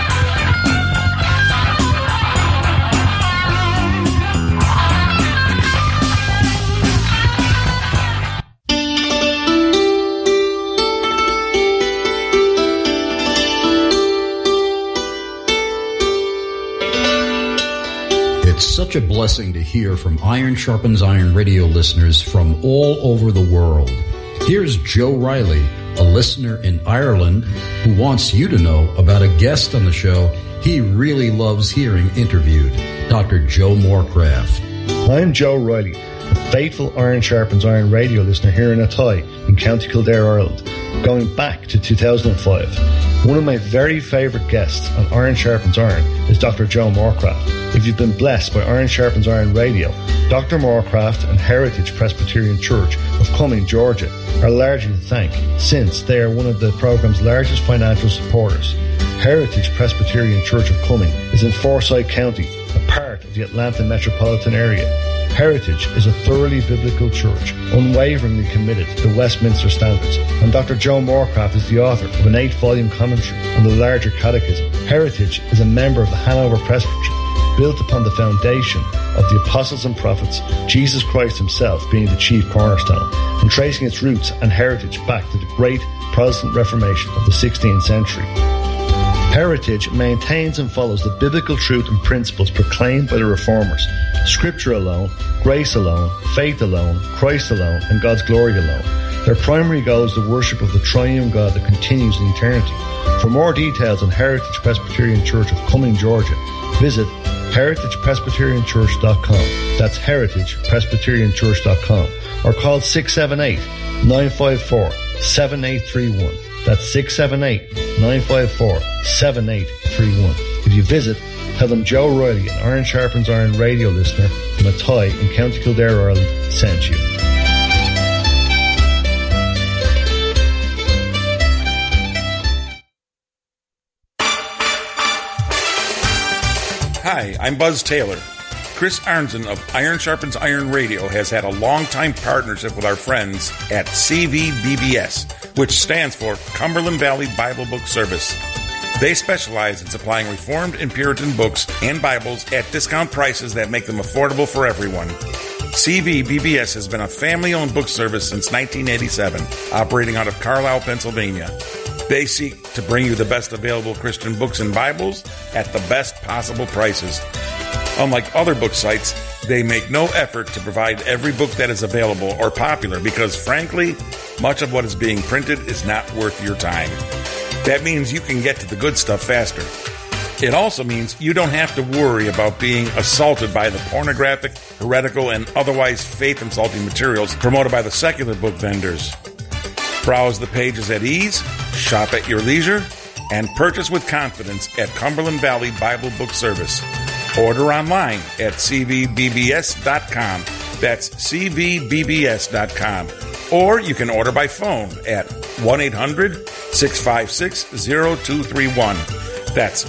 It's such a blessing to hear from Iron Sharpens Iron radio listeners from all over the world. Here's Joe Riley, a listener in Ireland, who wants you to know about a guest on the show he really loves hearing interviewed, Dr. Joe Morecraft. I'm Joe Riley, a faithful Iron Sharpens Iron radio listener here in Athy in County Kildare, Ireland, going back to 2005. One of my very favourite guests on Iron Sharpens Iron is Dr. Joe Morecraft. If you've been blessed by Iron Sharpens Iron Radio, Dr. Morecraft and Heritage Presbyterian Church of Cumming, Georgia, are largely to thank, since they are one of the programme's largest financial supporters. Heritage Presbyterian Church of Cumming is in Forsyth County, a part of the Atlanta metropolitan area. Heritage is a thoroughly biblical church, unwaveringly committed to the Westminster Standards, and Dr. Joe Morecraft is the author of an 8-volume commentary on the larger catechism. Heritage is a member of the Hanover Presbytery, built upon the foundation of the apostles and prophets, Jesus Christ himself being the chief cornerstone, and tracing its roots and heritage back to the great Protestant Reformation of the 16th century. Heritage maintains and follows the biblical truth and principles proclaimed by the Reformers. Scripture alone, grace alone, faith alone, Christ alone, and God's glory alone. Their primary goal is the worship of the triune God that continues in eternity. For more details on Heritage Presbyterian Church of Cumming, Georgia, visit heritagepresbyterianchurch.com. That's heritagepresbyterianchurch.com. Or call 678-954-7831. That's 678-954-7831. If you visit, tell them Joe Riley, an Iron Sharpens Iron radio listener from Athy in County Kildare, Ireland, sent you. Hi, I'm Buzz Taylor. Chris Arnzen of Iron Sharpens Iron Radio has had a long-time partnership with our friends at CVBBS, which stands for Cumberland Valley Bible Book Service. They specialize in supplying Reformed and Puritan books and Bibles at discount prices that make them affordable for everyone. CVBBS has been a family-owned book service since 1987, operating out of Carlisle, Pennsylvania. They seek to bring you the best available Christian books and Bibles at the best possible prices. Unlike other book sites, they make no effort to provide every book that is available or popular because, frankly, much of what is being printed is not worth your time. That means you can get to the good stuff faster. It also means you don't have to worry about being assaulted by the pornographic, heretical, and otherwise faith-insulting materials promoted by the secular book vendors. Browse the pages at ease, shop at your leisure, and purchase with confidence at Cumberland Valley Bible Book Service. Order online at cvbbs.com. That's cvbbs.com. Or you can order by phone at 1-800-656-0231. That's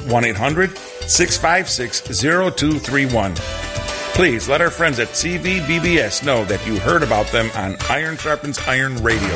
1-800-656-0231. Please let our friends at CVBBS know that you heard about them on Iron Sharpens Iron Radio.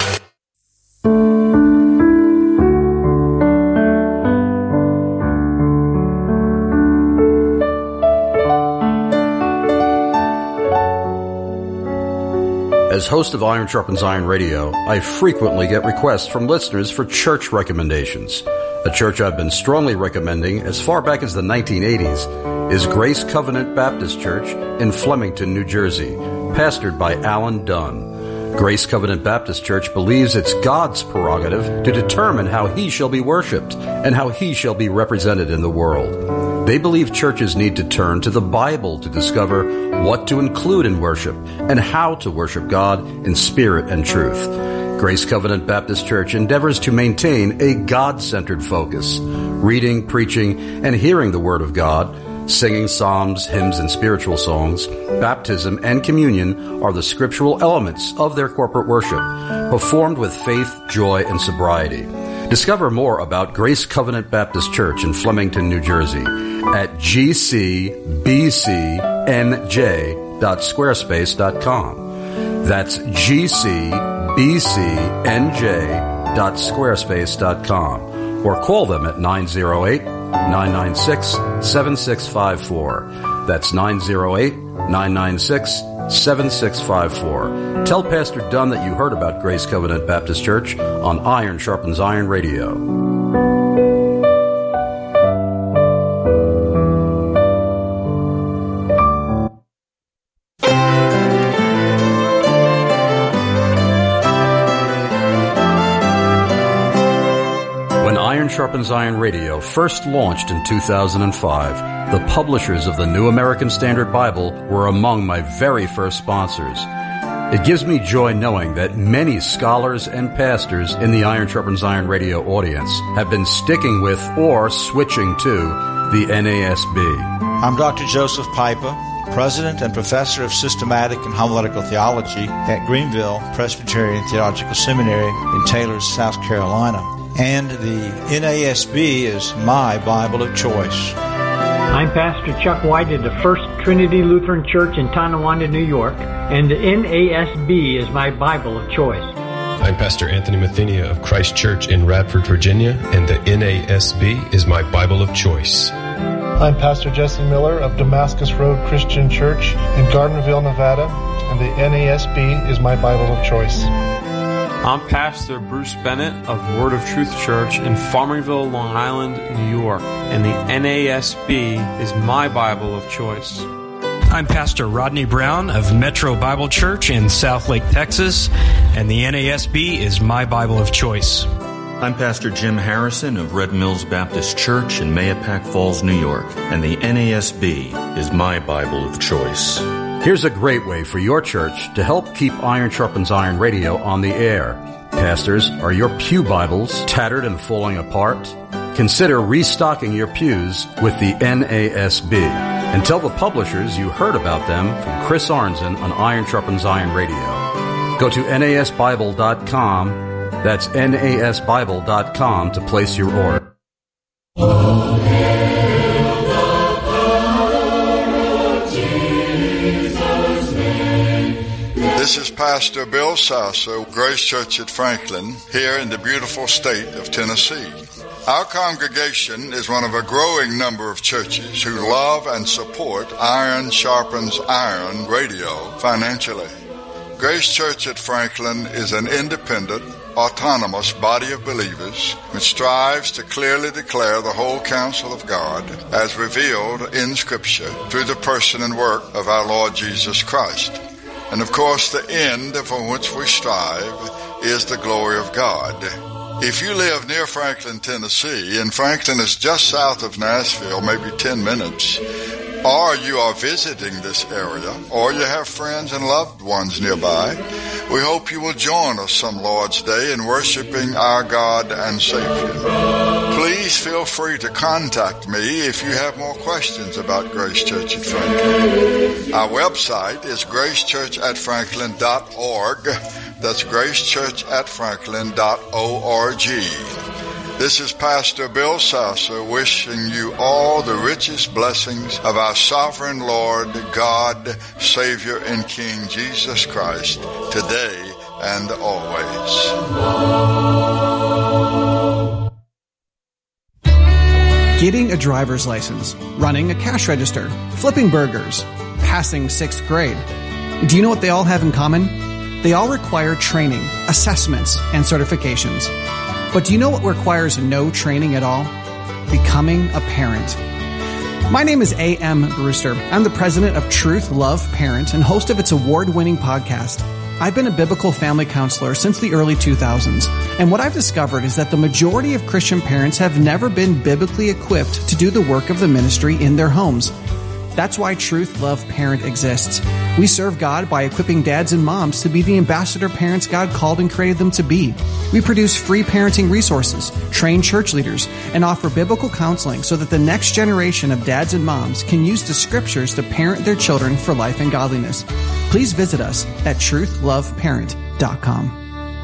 As host of Iron Sharpens Iron Radio, I frequently get requests from listeners for church recommendations. A church I've been strongly recommending as far back as the 1980s is Grace Covenant Baptist Church in Flemington, New Jersey, pastored by Alan Dunn. Grace Covenant Baptist Church believes it's God's prerogative to determine how He shall be worshipped and how He shall be represented in the world. They believe churches need to turn to the Bible to discover what to include in worship and how to worship God in spirit and truth. Grace Covenant Baptist Church endeavors to maintain a God-centered focus, reading, preaching, and hearing the Word of God. Singing psalms, hymns, and spiritual songs, baptism, and communion are the scriptural elements of their corporate worship, performed with faith, joy, and sobriety. Discover more about Grace Covenant Baptist Church in Flemington, New Jersey at gcbcnj.squarespace.com. That's gcbcnj.squarespace.com. bcnj.squarespace.com or call them at 908-996-7654. That's 908-996-7654. Tell Pastor Dunn that you heard about Grace Covenant Baptist Church on Iron Sharpens Iron Radio. Iron Sharpens Iron Radio first launched in 2005, the publishers of the New American Standard Bible were among my very first sponsors. It gives me joy knowing that many scholars and pastors in the Iron Sharpens Iron Radio audience have been sticking with or switching to the NASB. I'm Dr. Joseph Pipa, President and Professor of Systematic and Homiletical Theology at Greenville Presbyterian Theological Seminary in Taylor, South Carolina. And the NASB is my Bible of choice. I'm Pastor Chuck White at the First Trinity Lutheran Church in Tonawanda, New York, and the NASB is my Bible of choice. I'm Pastor Anthony Mathenia of Christ Church in Radford, Virginia, and the NASB is my Bible of choice. I'm Pastor Jesse Miller of Damascus Road Christian Church in Gardnerville, Nevada, and the NASB is my Bible of choice. I'm Pastor Bruce Bennett of Word of Truth Church in Farmingville, Long Island, New York, and the NASB is my Bible of choice. I'm Pastor Rodney Brown of Metro Bible Church in Southlake, Texas, and the NASB is my Bible of choice. I'm Pastor Jim Harrison of Red Mills Baptist Church in Mahopac Falls, New York, and the NASB is my Bible of choice. Here's a great way for your church to help keep Iron Sharpens Iron Radio on the air. Pastors, are your pew Bibles tattered and falling apart? Consider restocking your pews with the NASB. And tell the publishers you heard about them from Chris Arnzen on Iron Sharpens Iron Radio. Go to nasbible.com. That's nasbible.com to place your order. This is Pastor Bill Sasso, Grace Church at Franklin, here in the beautiful state of Tennessee. Our congregation is one of a growing number of churches who love and support Iron Sharpens Iron Radio financially. Grace Church at Franklin is an independent, autonomous body of believers which strives to clearly declare the whole counsel of God as revealed in Scripture through the person and work of our Lord Jesus Christ. And of course, the end for which we strive is the glory of God. If you live near Franklin, Tennessee, and Franklin is just south of Nashville, maybe 10 minutes, or you are visiting this area, or you have friends and loved ones nearby, we hope you will join us some Lord's Day in worshiping our God and Savior. Please feel free to contact me if you have more questions about Grace Church at Franklin. Our website is gracechurchatfranklin.org. That's gracechurchatfranklin.org. This is Pastor Bill Sasser wishing you all the richest blessings of our sovereign Lord, God, Savior, and King Jesus Christ, today and always. Getting a driver's license, running a cash register, flipping burgers, passing 6th grade. Do you know what they all have in common? They all require training, assessments, and certifications. But do you know what requires no training at all? Becoming a parent. My name is A.M. Brewster. I'm the president of Truth Love Parent and host of its award-winning podcast. I've been a biblical family counselor since the early 2000s, and what I've discovered is that the majority of Christian parents have never been biblically equipped to do the work of the ministry in their homes. That's why Truth Love Parent exists. We serve God by equipping dads and moms to be the ambassador parents God called and created them to be. We produce free parenting resources, train church leaders, and offer biblical counseling so that the next generation of dads and moms can use the scriptures to parent their children for life and godliness. Please visit us at truthloveparent.com.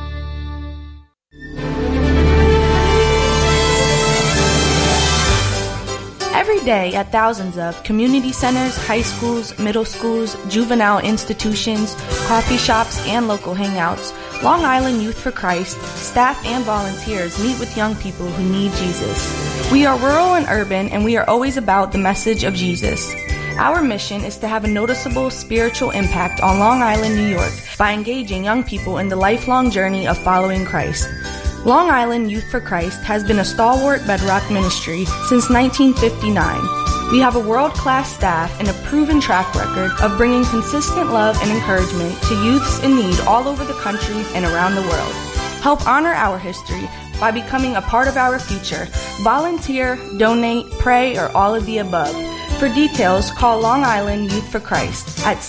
Every day at thousands of community centers, high schools, middle schools, juvenile institutions, coffee shops, and local hangouts, Long Island Youth for Christ, staff and volunteers meet with young people who need Jesus. We are rural and urban, and we are always about the message of Jesus. Our mission is to have a noticeable spiritual impact on Long Island, New York, by engaging young people in the lifelong journey of following Christ. Long Island Youth for Christ has been a stalwart bedrock ministry since 1959. We have a world-class staff and a proven track record of bringing consistent love and encouragement to youths in need all over the country and around the world. Help honor our history by becoming a part of our future. Volunteer, donate, pray, or all of the above. For details, call Long Island Youth for Christ at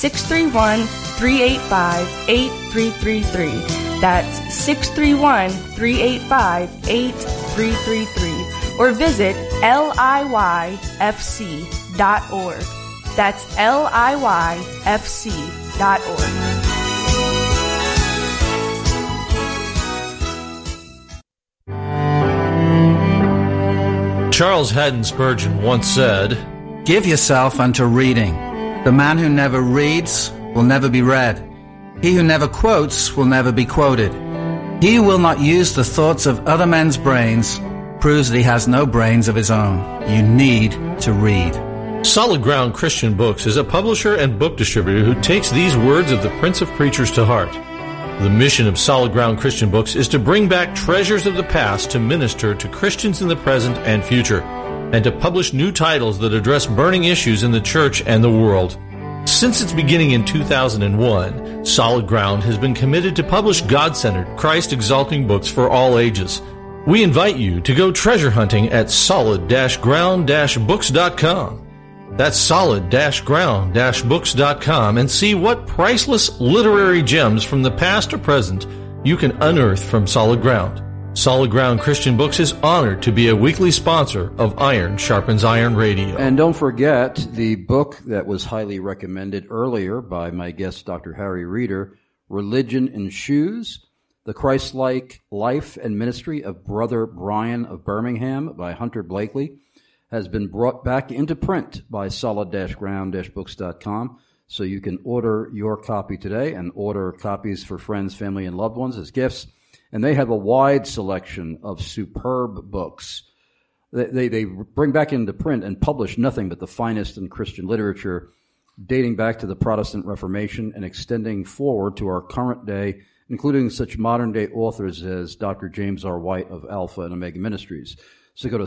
631-385-8333. That's 631-385-8333. Or visit liyfc.org. That's liyfc.org. Charles Haddon Spurgeon once said, "Give yourself unto reading. The man who never reads will never be read. He who never quotes will never be quoted. He who will not use the thoughts of other men's brains proves that he has no brains of his own. You need to read." Solid Ground Christian Books is a publisher and book distributor who takes these words of the Prince of Preachers to heart. The mission of Solid Ground Christian Books is to bring back treasures of the past to minister to Christians in the present and future, and to publish new titles that address burning issues in the church and the world. Since its beginning in 2001, Solid Ground has been committed to publish God-centered, Christ-exalting books for all ages. We invite you to go treasure hunting at solid-ground-books.com. That's solid-ground-books.com, and see what priceless literary gems from the past or present you can unearth from Solid Ground. Solid Ground Christian Books is honored to be a weekly sponsor of Iron Sharpens Iron Radio. And don't forget the book that was highly recommended earlier by my guest, Dr. Harry Reeder, Religion in Shoes, The Christ-Like Life and Ministry of Brother Brian of Birmingham by Hunter Blakely, has been brought back into print by solid-ground-books.com, so you can order your copy today and order copies for friends, family, and loved ones as gifts. And they have a wide selection of superb books. They bring back into print and publish nothing but the finest in Christian literature, dating back to the Protestant Reformation and extending forward to our current day, including such modern-day authors as Dr. James R. White of Alpha and Omega Ministries. So go to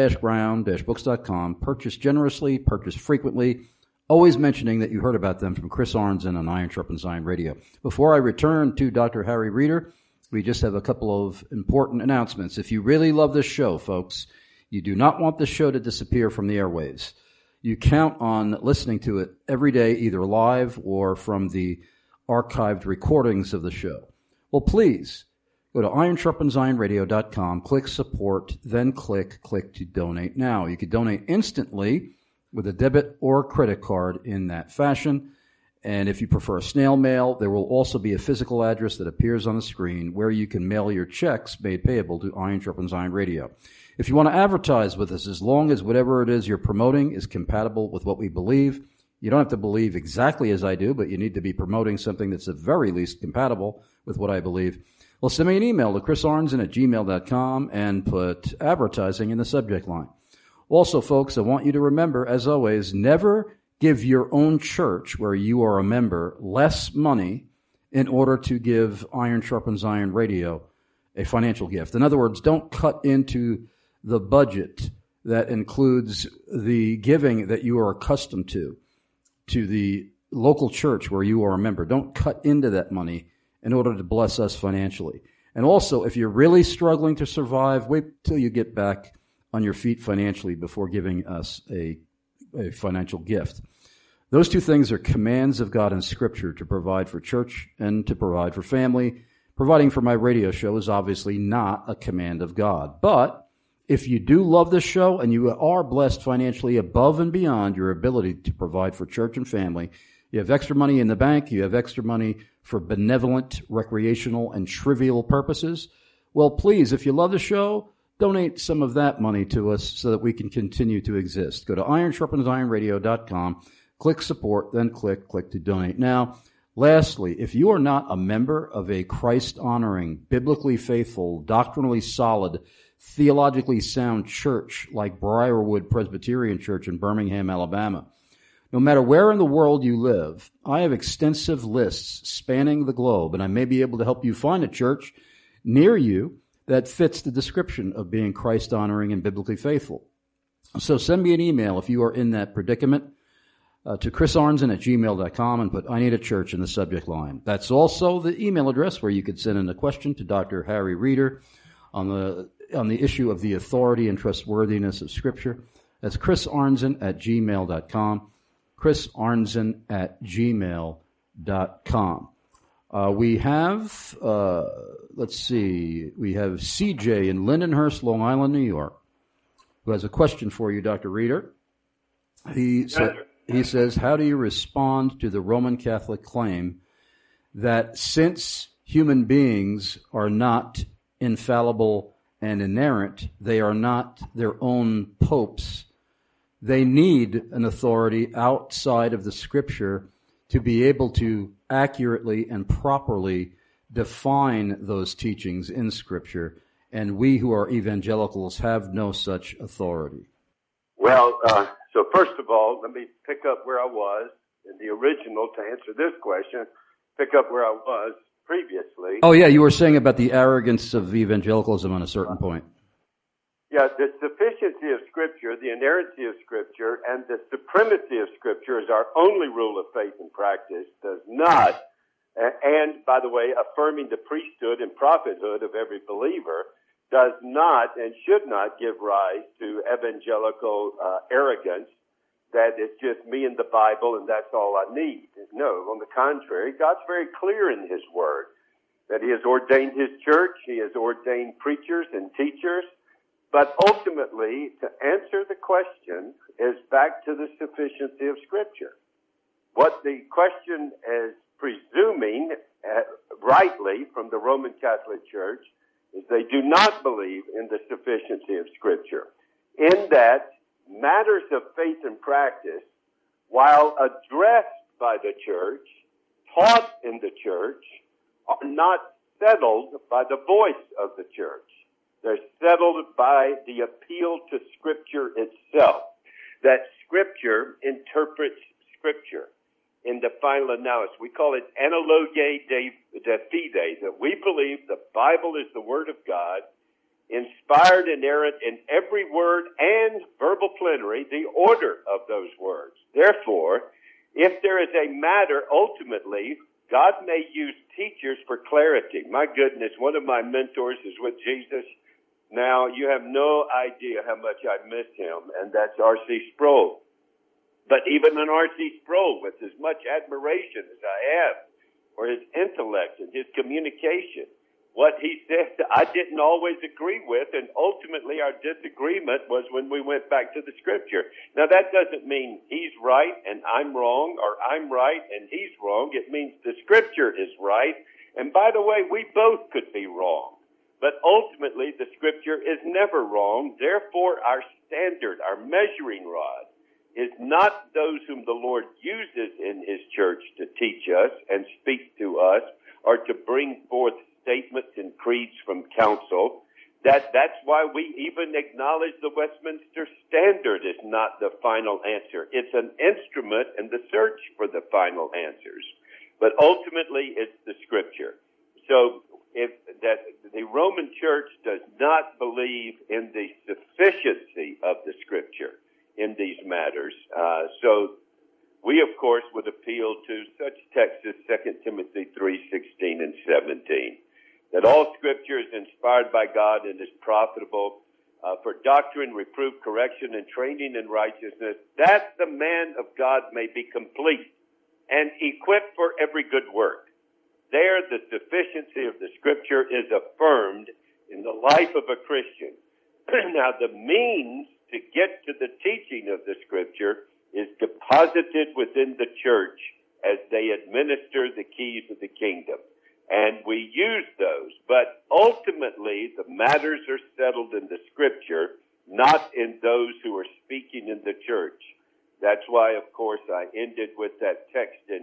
solid-ground-books.com, purchase generously, purchase frequently, always mentioning that you heard about them from Chris Arnzen on Iron Sharpens Iron Radio. Before I return to Dr. Harry Reeder, we just have a couple of important announcements. If you really love this show, folks, you do not want the show to disappear from the airwaves. You count on listening to it every day, either live or from the archived recordings of the show. Well, please go to ironsharpensironradio.com, click support, then click to donate now. You can donate instantly with a debit or credit card in that fashion. And if you prefer snail mail, there will also be a physical address that appears on the screen where you can mail your checks made payable to Iron Sharpens Iron Radio. If you want to advertise with us, as long as whatever it is you're promoting is compatible with what we believe, you don't have to believe exactly as I do, but you need to be promoting something that's at very least compatible with what I believe. Well, send me an email to chrisarnzen@gmail.com and put advertising in the subject line. Also, folks, I want you to remember, as always, never give your own church where you are a member less money in order to give Iron Sharpens Iron Radio a financial gift. In other words, don't cut into the budget that includes the giving that you are accustomed to the local church where you are a member. Don't cut into that money in order to bless us financially. And also, if you're really struggling to survive, wait till you get back on your feet financially before giving us a financial gift. Those two things are commands of God in Scripture, to provide for church and to provide for family. Providing for my radio show is obviously not a command of God. But if you do love this show and you are blessed financially above and beyond your ability to provide for church and family, you have extra money in the bank, you have extra money for benevolent, recreational, and trivial purposes, well, please, if you love the show, donate some of that money to us so that we can continue to exist. Go to ironsharpensironradio.com, click support, then click to donate now. Lastly, if you are not a member of a Christ-honoring, biblically faithful, doctrinally solid, theologically sound church like Briarwood Presbyterian Church in Birmingham, Alabama, no matter where in the world you live, I have extensive lists spanning the globe, and I may be able to help you find a church near you that fits the description of being Christ-honoring and biblically faithful. So send me an email if you are in that predicament to chrisarnzen@gmail.com and put "I need a church" in the subject line. That's also the email address where you could send in a question to Dr. Harry Reeder on the issue of the authority and trustworthiness of Scripture. That's chrisarnzen@gmail.com. chrisarnzen@gmail.com. We have, we have CJ in Lindenhurst, Long Island, New York, who has a question for you, Dr. Reeder. He says, how do you respond to the Roman Catholic claim that since human beings are not infallible and inerrant, they are not their own popes, they need an authority outside of the Scripture to be able to accurately and properly define those teachings in Scripture, and we who are evangelicals have no such authority? Well, so first of all, let me pick up where I was in the original to answer this question, pick up where I was previously. Oh, yeah, you were saying about the arrogance of evangelicalism on a certain point. Yeah, the sufficiency of Scripture, the inerrancy of Scripture, and the supremacy of Scripture as our only rule of faith and practice does not, and by the way, affirming the priesthood and prophethood of every believer, does not and should not give rise to evangelical arrogance that it's just me and the Bible and that's all I need. No, on the contrary, God's very clear in His Word that He has ordained His church, He has ordained preachers and teachers, but ultimately, to answer the question is back to the sufficiency of Scripture. What the question is presuming, rightly, from the Roman Catholic Church is they do not believe in the sufficiency of Scripture, in that matters of faith and practice, while addressed by the church, taught in the church, are not settled by the voice of the church. They're settled by the appeal to Scripture itself, that Scripture interprets Scripture. In the final analysis, we call it analogia de fide, that we believe the Bible is the Word of God, inspired, inerrant in every word and verbal plenary, the order of those words. Therefore, if there is a matter, ultimately, God may use teachers for clarity. My goodness, one of my mentors is with Jesus. Now, you have no idea how much I miss him, and that's R.C. Sproul. But even in R.C. Sproul, with as much admiration as I have for his intellect and his communication, what he said I didn't always agree with, and ultimately our disagreement was when we went back to the Scripture. Now, that doesn't mean he's right and I'm wrong, or I'm right and he's wrong. It means the Scripture is right. And by the way, we both could be wrong. But ultimately, the Scripture is never wrong. Therefore, our standard, our measuring rod, is not those whom the Lord uses in His church to teach us and speak to us, or to bring forth statements and creeds from council. That's why we even acknowledge the Westminster Standard is not the final answer. It's an instrument in the search for the final answers. But ultimately, it's the Scripture. So if that the Roman Church does not believe in the sufficiency of the Scripture in these matters. So we, of course, would appeal to such texts as 2 Timothy 3:16 and 17, that all Scripture is inspired by God and is profitable for doctrine, reproof, correction, and training in righteousness, that the man of God may be complete and equipped for every good work. There, the sufficiency of the Scripture is affirmed in the life of a Christian. Now, the means to get to the teaching of the Scripture is deposited within the church as they administer the keys of the kingdom. And we use those. But ultimately, the matters are settled in the Scripture, not in those who are speaking in the church. That's why, of course, I ended with that text in Acts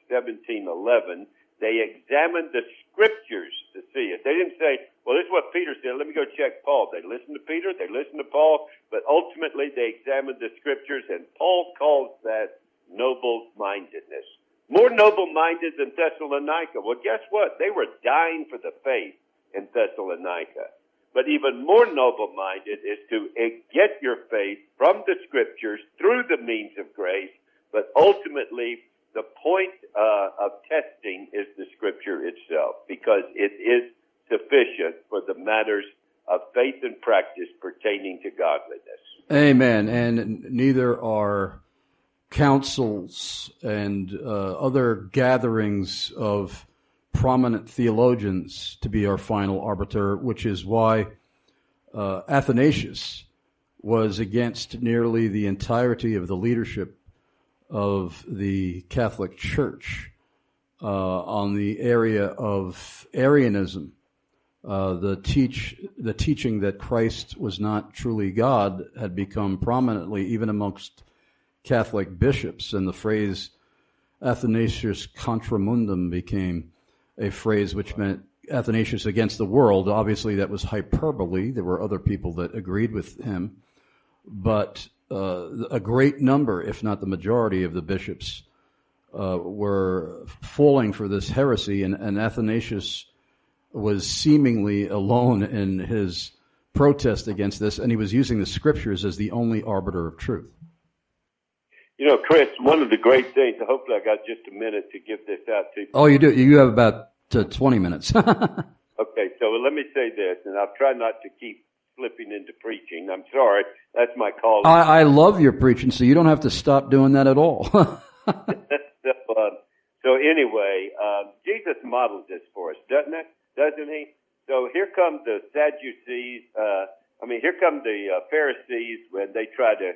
17:11, they examined the scriptures to see it. They didn't say, well, this is what Peter said, let me go check Paul. They listened to Peter, they listened to Paul, but ultimately they examined the scriptures, and Paul calls that noble-mindedness. More noble-minded than Thessalonica. Well, guess what? They were dying for the faith in Thessalonica. But even more noble-minded is to get your faith from the scriptures through the means of grace, but ultimately the point of testing is the scripture itself, because it is sufficient for the matters of faith and practice pertaining to godliness. Amen. And neither are councils and other gatherings of prominent theologians to be our final arbiter, which is why Athanasius was against nearly the entirety of the leadership of the Catholic Church on the area of Arianism, the teaching that Christ was not truly God had become prominently even amongst Catholic bishops, and the phrase Athanasius contra mundum became a phrase which meant Athanasius against the world. Obviously, that was hyperbole. There were other people that agreed with him, but a great number, if not the majority of the bishops, were falling for this heresy, and Athanasius was seemingly alone in his protest against this, and he was using the scriptures as the only arbiter of truth. You know, Chris, one of the great things, hopefully I got just a minute to give this out to you. Oh, you do? You have about 20 minutes. Okay, so let me say this, and I'll try not to keep slipping into preaching. I'm sorry, that's my call. I love your preaching, so you don't have to stop doing that at all. So anyway, Jesus models this for us, doesn't he? So here come the Sadducees, here come the Pharisees when they try to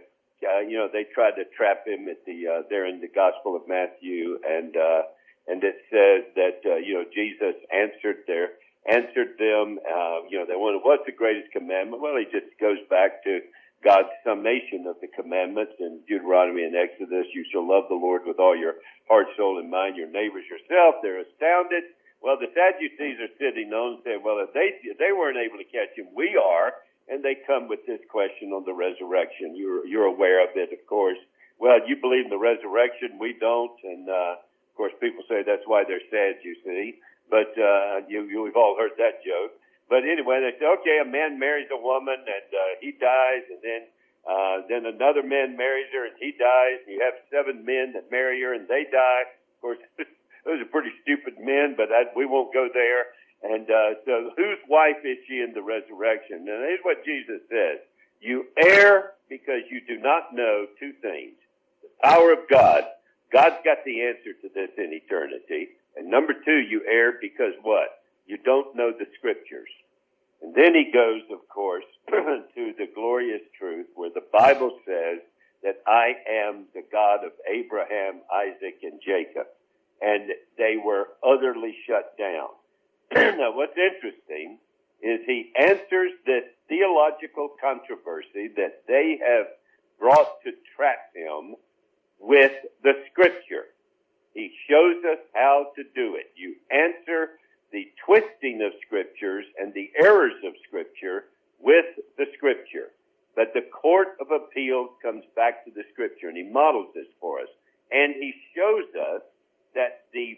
trap him at there in the Gospel of Matthew, and it says that, Jesus answered them, they wanted, what's the greatest commandment? Well, he just goes back to God's summation of the commandments in Deuteronomy and Exodus. You shall love the Lord with all your heart, soul, and mind, your neighbors yourself. They're astounded. Well, the Sadducees are sitting on and saying, well, if they weren't able to catch him, we are. And they come with this question on the resurrection. You're aware of it, of course. Well, you believe in the resurrection, we don't. And, of course, people say that's why they're sad, you see. But we've all heard that joke. But anyway, they say, okay, a man marries a woman and he dies, and then another man marries her and he dies. And you have 7 men that marry her and they die. Of course, those are pretty stupid men, but we won't go there. And so whose wife is she in the resurrection? And here's what Jesus says. You err because you do not know 2 things. The power of God. God's got the answer to this in eternity. And number 2, you err because what? You don't know the scriptures. And then he goes, of course, to the glorious truth where the Bible says that I am the God of Abraham, Isaac, and Jacob. And they were utterly shut down. Now, what's interesting is he answers this theological controversy that they have brought to trap him with the scripture. He shows us how to do it. You answer the twisting of scriptures and the errors of scripture with the scripture. But the court of appeals comes back to the scripture, and he models this for us. And he shows us that the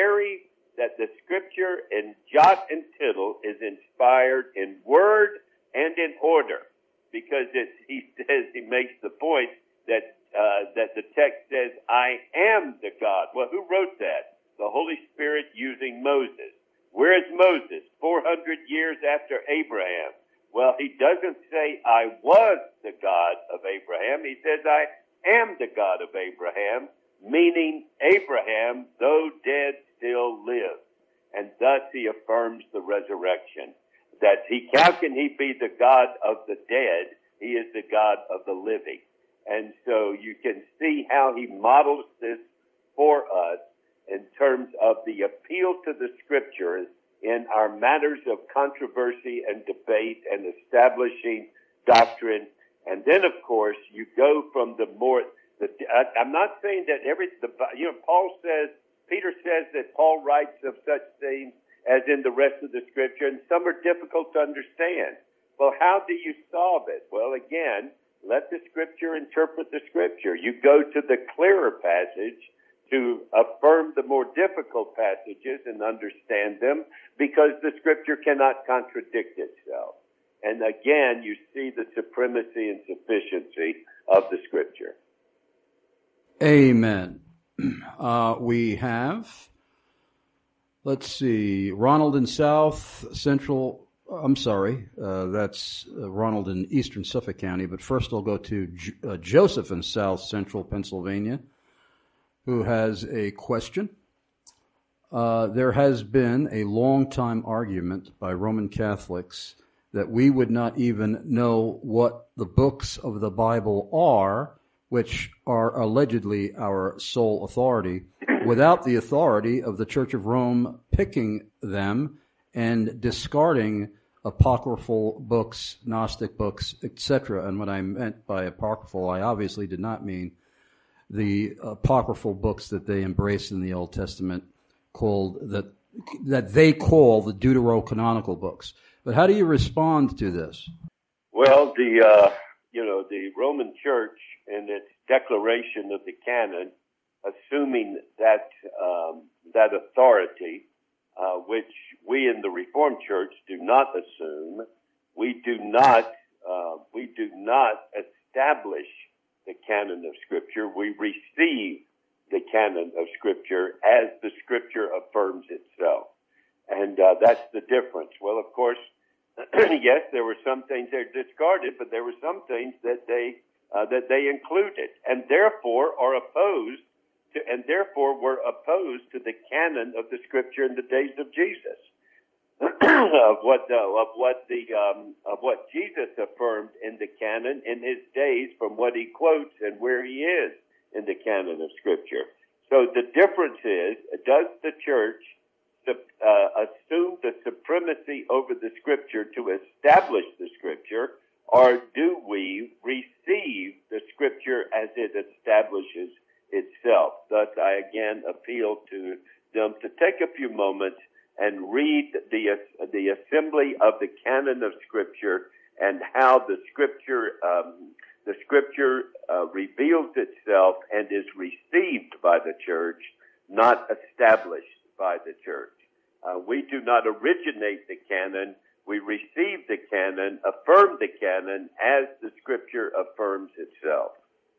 scripture in jot and tittle is inspired in word and in order, because he makes the point that the text says, I am the God. Well, who wrote that? The Holy Spirit using Moses. Where is Moses? 400 years after Abraham. Well, he doesn't say, I was the God of Abraham. He says, I am the God of Abraham, meaning Abraham, though dead, still lives. And thus he affirms the resurrection. That how can he be the God of the dead? He is the God of the living. And so you can see how he models this for us in terms of the appeal to the scriptures in our matters of controversy and debate and establishing doctrine. And then, of course, you go from I'm not saying that Paul says Peter says that Paul writes of such things as in the rest of the Scripture, and some are difficult to understand. Well, how do you solve it? Well, again, let the Scripture interpret the Scripture. You go to the clearer passage to affirm the more difficult passages and understand them, because the Scripture cannot contradict itself. And again, you see the supremacy and sufficiency of the Scripture. Amen. We have, let's see, Ronald in South Central, that's Ronald in Eastern Suffolk County, but first I'll go to Joseph in South Central Pennsylvania, who has a question. There has been a long-time argument by Roman Catholics that we would not even know what the books of the Bible are, which are allegedly our sole authority, without the authority of the Church of Rome picking them and discarding apocryphal books, Gnostic books, etc. And what I meant by apocryphal, I obviously did not mean the apocryphal books that they embrace in the Old Testament, that they call the deuterocanonical books. But how do you respond to this? Well, the Roman Church in its declaration of the canon, assuming that authority, which we in the Reformed Church do not assume, we do not establish the canon of Scripture. We receive the canon of Scripture as the Scripture affirms itself. And that's the difference. Well, of course, yes, there were some things they discarded, but there were some things that they included, and therefore were opposed to the canon of the Scripture in the days of Jesus, of what Jesus affirmed in the canon in his days, from what he quotes and where he is in the canon of Scripture. So the difference is, does the Church assume the supremacy over the Scripture to establish the Scripture, or do we receive the Scripture as it establishes itself? Thus, I again appeal to them to take a few moments and read the assembly of the canon of Scripture and how the Scripture reveals itself and is received by the Church, not established by the Church. We do not originate the canon. We receive the canon, affirm the canon as the Scripture affirms itself.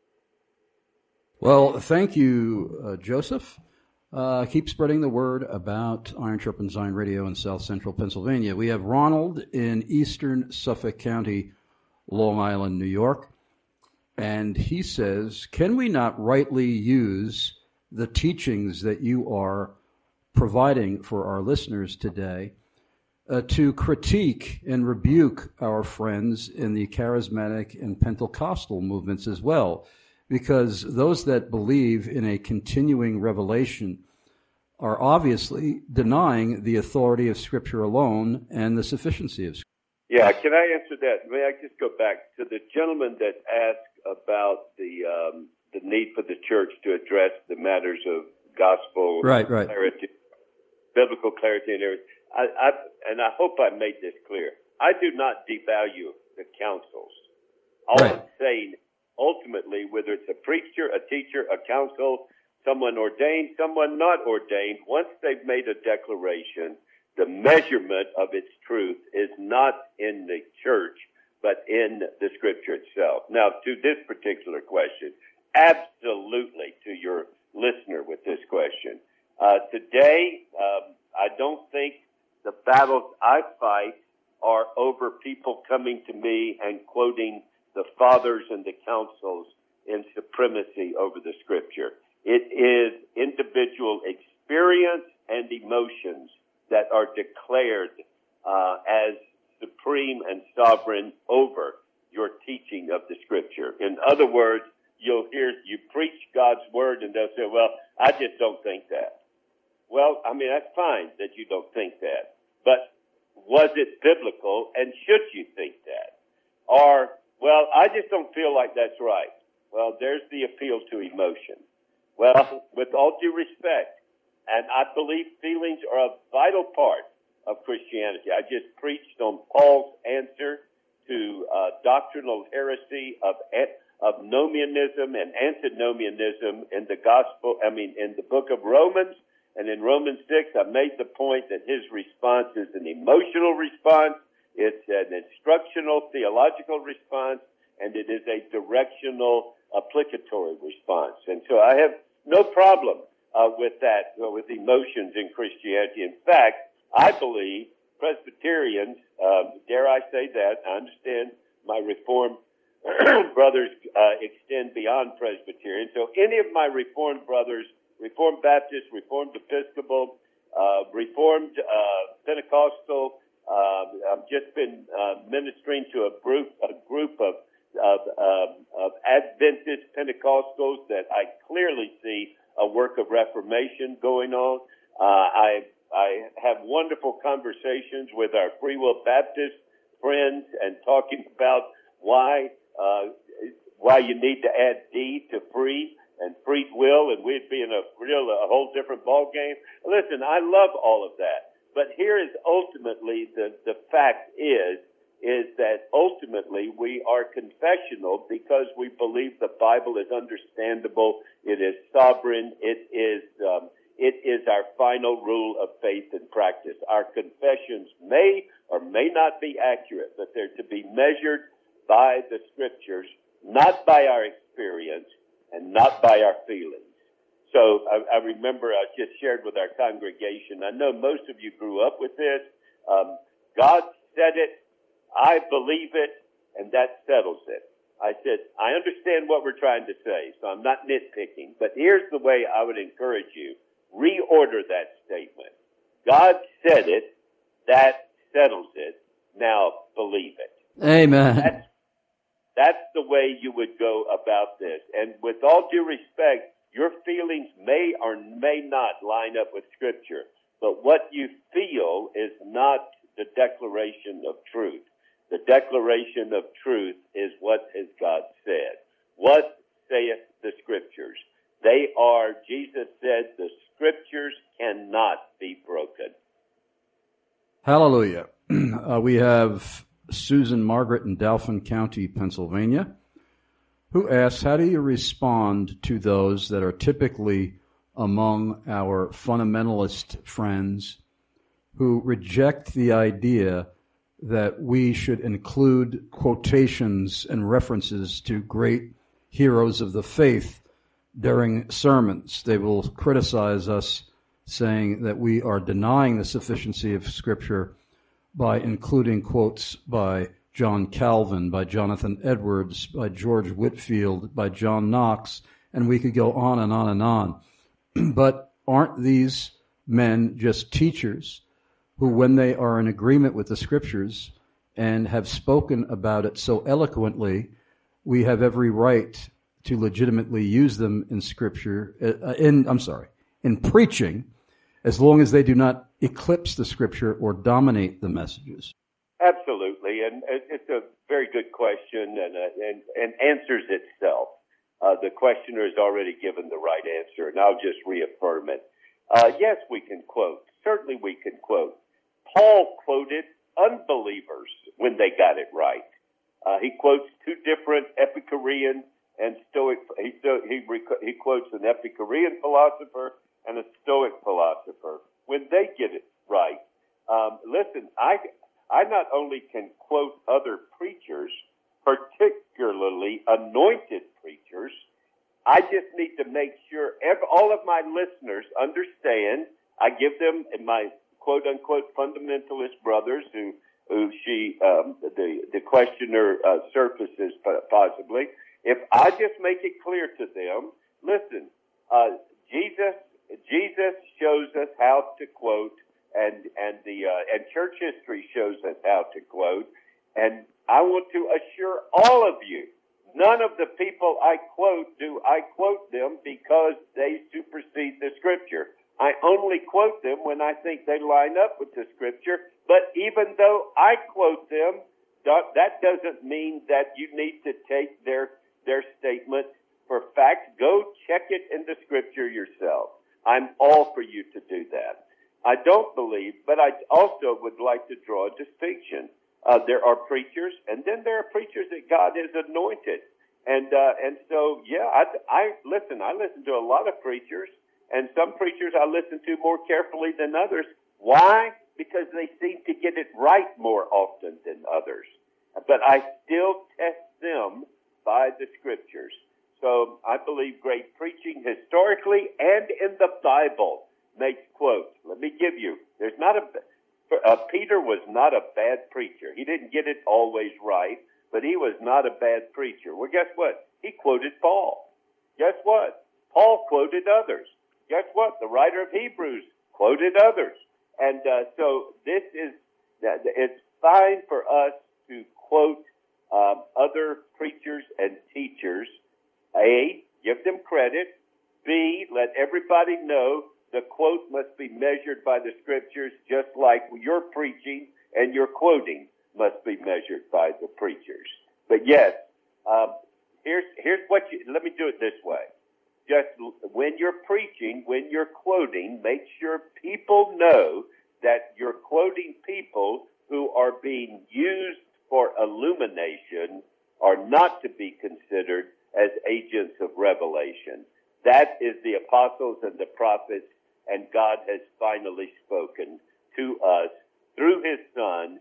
Well, thank you, Joseph. Keep spreading the word about Iron Sharpens Iron Radio in South Central Pennsylvania. We have Ronald in Eastern Suffolk County, Long Island, New York. And he says, can we not rightly use the teachings that you are providing for our listeners today to critique and rebuke our friends in the charismatic and Pentecostal movements as well? Because those that believe in a continuing revelation are obviously denying the authority of Scripture alone and the sufficiency of Scripture. Yeah, can I answer that? May I just go back to the gentleman that asked about the need for the church to address the matters of gospel clarity, biblical clarity, and everything. I hope I made this clear. I do not devalue the councils. All I'm saying, ultimately, whether it's a preacher, a teacher, a council, someone ordained, someone not ordained, once they've made a declaration, the measurement of its truth is not in the church, but in the Scripture itself. Now, to this particular question, absolutely to your listener with this question. Today, I don't think the battles I fight are over people coming to me and quoting the fathers and the councils in supremacy over the Scripture. It is individual experience and emotions that are declared as supreme and sovereign over your teaching of the Scripture. In other words, you'll hear you preach God's word and they'll say, well, I just don't think that. Well, I mean, that's fine that you don't think that. But was it biblical, and should you think that? Or, well, I just don't feel like that's right. Well, there's the appeal to emotion. Well, with all due respect, And I believe feelings are a vital part of Christianity. I just preached on Paul's answer to doctrinal heresy of nomianism and antinomianism in the book of Romans. And in Romans 6, I made the point that his response is an emotional response, it's an instructional theological response, and it is a directional applicatory response. And so I have no problem with that, with emotions in Christianity. In fact, I believe Presbyterians, dare I say that, I understand my Reformed brothers extend beyond Presbyterian. So any of my Reformed brothers, Reformed Baptist, Reformed Episcopal, Reformed Pentecostal. I've just been ministering to a group of Adventist Pentecostals that I clearly see a work of reformation going on. I have wonderful conversations with our Free Will Baptist friends and talking about why you need to add D to free and free will, and we'd be in a whole different ball game. Listen, I love all of that, but here is ultimately the fact is that ultimately we are confessional because we believe the Bible is understandable, it is sovereign, it is our final rule of faith and practice. Our confessions may or may not be accurate, but they're to be measured by the Scriptures, not by our experience, and not by our feelings. So I remember I just shared with our congregation, I know most of you grew up with this, God said it, I believe it, and that settles it. I said, I understand what we're trying to say, so I'm not nitpicking, but here's the way I would encourage you. Reorder that statement. God said it, that settles it, now believe it. Amen. That's the way you would go about this. And with all due respect, your feelings may or may not line up with Scripture, but what you feel is not the declaration of truth. The declaration of truth is what has God said. What saith the Scriptures? They are, Jesus said, the Scriptures cannot be broken. Hallelujah. We have Susan Margaret in Dauphin County, Pennsylvania, who asks, how do you respond to those that are typically among our fundamentalist friends who reject the idea that we should include quotations and references to great heroes of the faith during sermons? They will criticize us, saying that we are denying the sufficiency of Scripture by including quotes by John Calvin, by Jonathan Edwards, by George Whitefield, by John Knox, and we could go on and on and on. But aren't these men just teachers who, when they are in agreement with the Scriptures and have spoken about it so eloquently, we have every right to legitimately use them in Scripture, in preaching, as long as they do not eclipse the Scripture or dominate the messages? Absolutely, and it's a very good question and answers itself. The questioner has already given the right answer, and I'll just reaffirm it. Yes, we can quote. Certainly we can quote. Paul quoted unbelievers when they got it right. He quotes two different Epicurean and Stoic. He quotes an Epicurean philosopher and a Stoic philosopher when they get it right. Listen, I not only can quote other preachers, particularly anointed preachers, I just need to make sure all of my listeners understand. I give them my quote-unquote fundamentalist brothers who the questioner surfaces possibly. If I just make it clear to them, listen, Jesus shows us how to quote, and church history shows us how to quote, and I want to assure all of you, none of the people I quote do I quote them because they supersede the Scripture. I only quote them when I think they line up with the Scripture, but even though I quote them, that doesn't mean that you need to take their statement for fact. Go check it in the Scripture yourself. I'm all for you to do that. I don't believe, but I also would like to draw a distinction. There are preachers, and then there are preachers that God has anointed. And so, yeah, I listen to a lot of preachers, and some preachers I listen to more carefully than others. Why? Because they seem to get it right more often than others. But I still test them by the scriptures. So I believe great preaching historically and in the Bible makes quotes. Let me give you, Peter was not a bad preacher. He didn't get it always right, but he was not a bad preacher. Well, guess what? He quoted Paul. Guess what? Paul quoted others. Guess what? The writer of Hebrews quoted others. And so it's fine for us to quote other preachers and teachers. A, give them credit. B, let everybody know the quote must be measured by the scriptures, just like your preaching and your quoting must be measured by the preachers. But yes, here's what let me do it this way. Just when you're preaching, when you're quoting, make sure people know that you're quoting people who are being used for illumination are not to be considered as agents of revelation. That is the apostles and the prophets, and God has finally spoken to us through his Son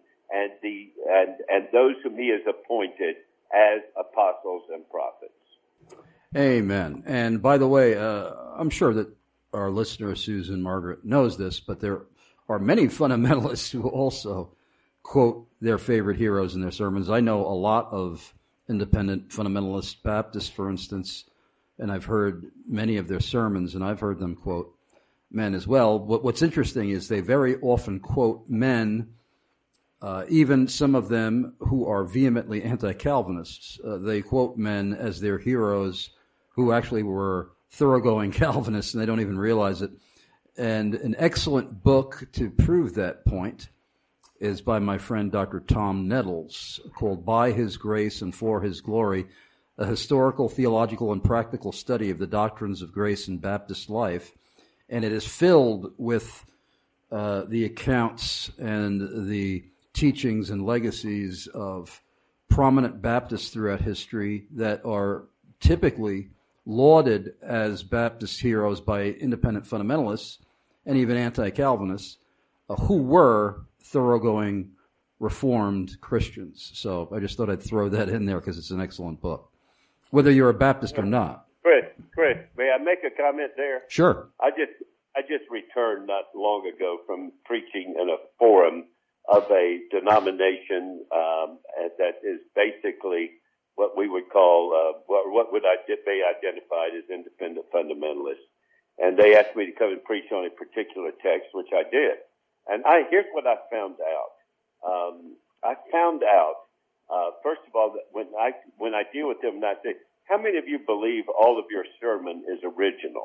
and those whom he has appointed as apostles and prophets. Amen. And by the way, I'm sure that our listener, Susan Margaret, knows this, but there are many fundamentalists who also quote their favorite heroes in their sermons. I know a lot of independent fundamentalist Baptists, for instance, and I've heard many of their sermons, and I've heard them quote men as well. What's interesting is they very often quote men, even some of them who are vehemently anti-Calvinists. They quote men as their heroes who actually were thoroughgoing Calvinists, and they don't even realize it. And an excellent book to prove that point is by my friend Dr. Tom Nettles, called By His Grace and For His Glory, a historical, theological, and practical study of the doctrines of grace in Baptist life. And it is filled with the accounts and the teachings and legacies of prominent Baptists throughout history that are typically lauded as Baptist heroes by independent fundamentalists and even anti-Calvinists who were thoroughgoing Reformed Christians. So I just thought I'd throw that in there because it's an excellent book, whether you're a Baptist or not. Chris, may I make a comment there? Sure. I just returned not long ago from preaching in a forum of a denomination that is basically what we would call, what would be identified as independent fundamentalists. And they asked me to come and preach on a particular text, which I did. And here's what I found out. I found out, first of all, that when I deal with them and I say, how many of you believe all of your sermon is original?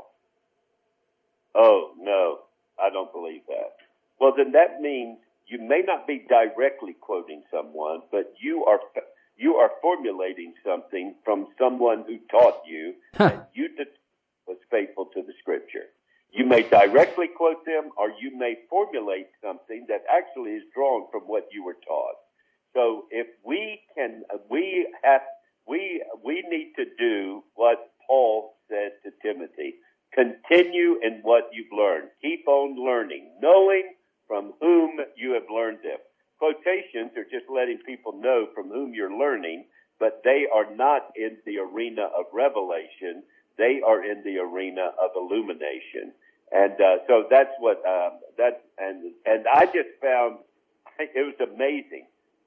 Oh, no, I don't believe that. Well, then that means you may not be directly quoting someone, but you are formulating something from someone who taught you that you was faithful to the scripture. You may directly quote them, or you may formulate something that actually is drawn from what you were taught. So if we can, we need to do what Paul said to Timothy. Continue in what you've learned. Keep on learning, knowing from whom you have learned them. Quotations are just letting people know from whom you're learning, but they are not in the arena of revelation. They are in the arena of illumination. And so that's what and I just found it was amazing.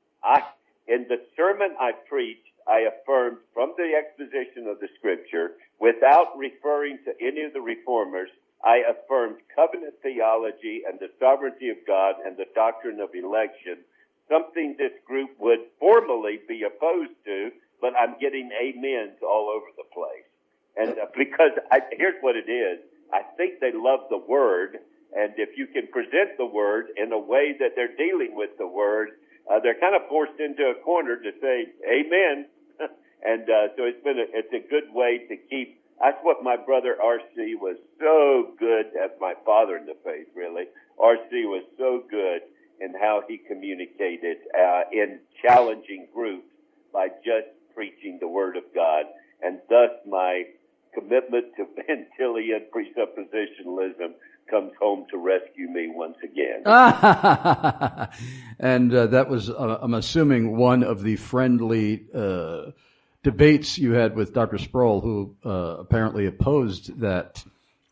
In the sermon I preached, I affirmed from the exposition of the scripture, without referring to any of the reformers, I affirmed covenant theology and the sovereignty of God and the doctrine of election, something this group would formally be opposed to, but I'm getting amens all over the place. And because here's what it is. I think they love the word, and if you can present the word in a way that they're dealing with the word, they're kind of forced into a corner to say amen. And so it's a good way to keep That's what my brother R.C. was so good. That's my father in the faith, really. R.C. was so good in how he communicated in challenging groups by just preaching the Word of God. And thus my commitment to Van Tillian presuppositionalism comes home to rescue me once again. And that was, I'm assuming, one of the friendly debates you had with Dr. Sproul, who apparently opposed that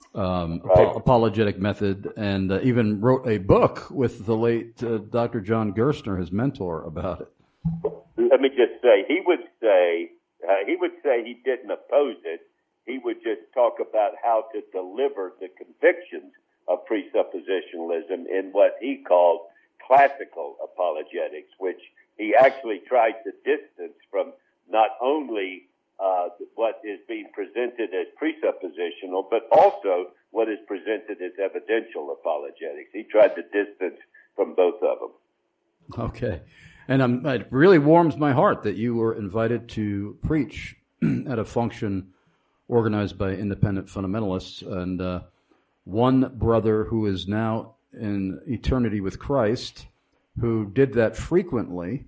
apologetic method, and even wrote a book with the late Dr. John Gerstner, his mentor, about it. Let me just say, he would say he didn't oppose it. He would just talk about how to deliver the convictions of presuppositionalism in what he called classical apologetics, which he actually tried to distance from not only what is being presented as presuppositional, but also what is presented as evidential apologetics. He tried to distance from both of them. Okay. And it really warms my heart that you were invited to preach at a function organized by independent fundamentalists. And one brother who is now in eternity with Christ, who did that frequently,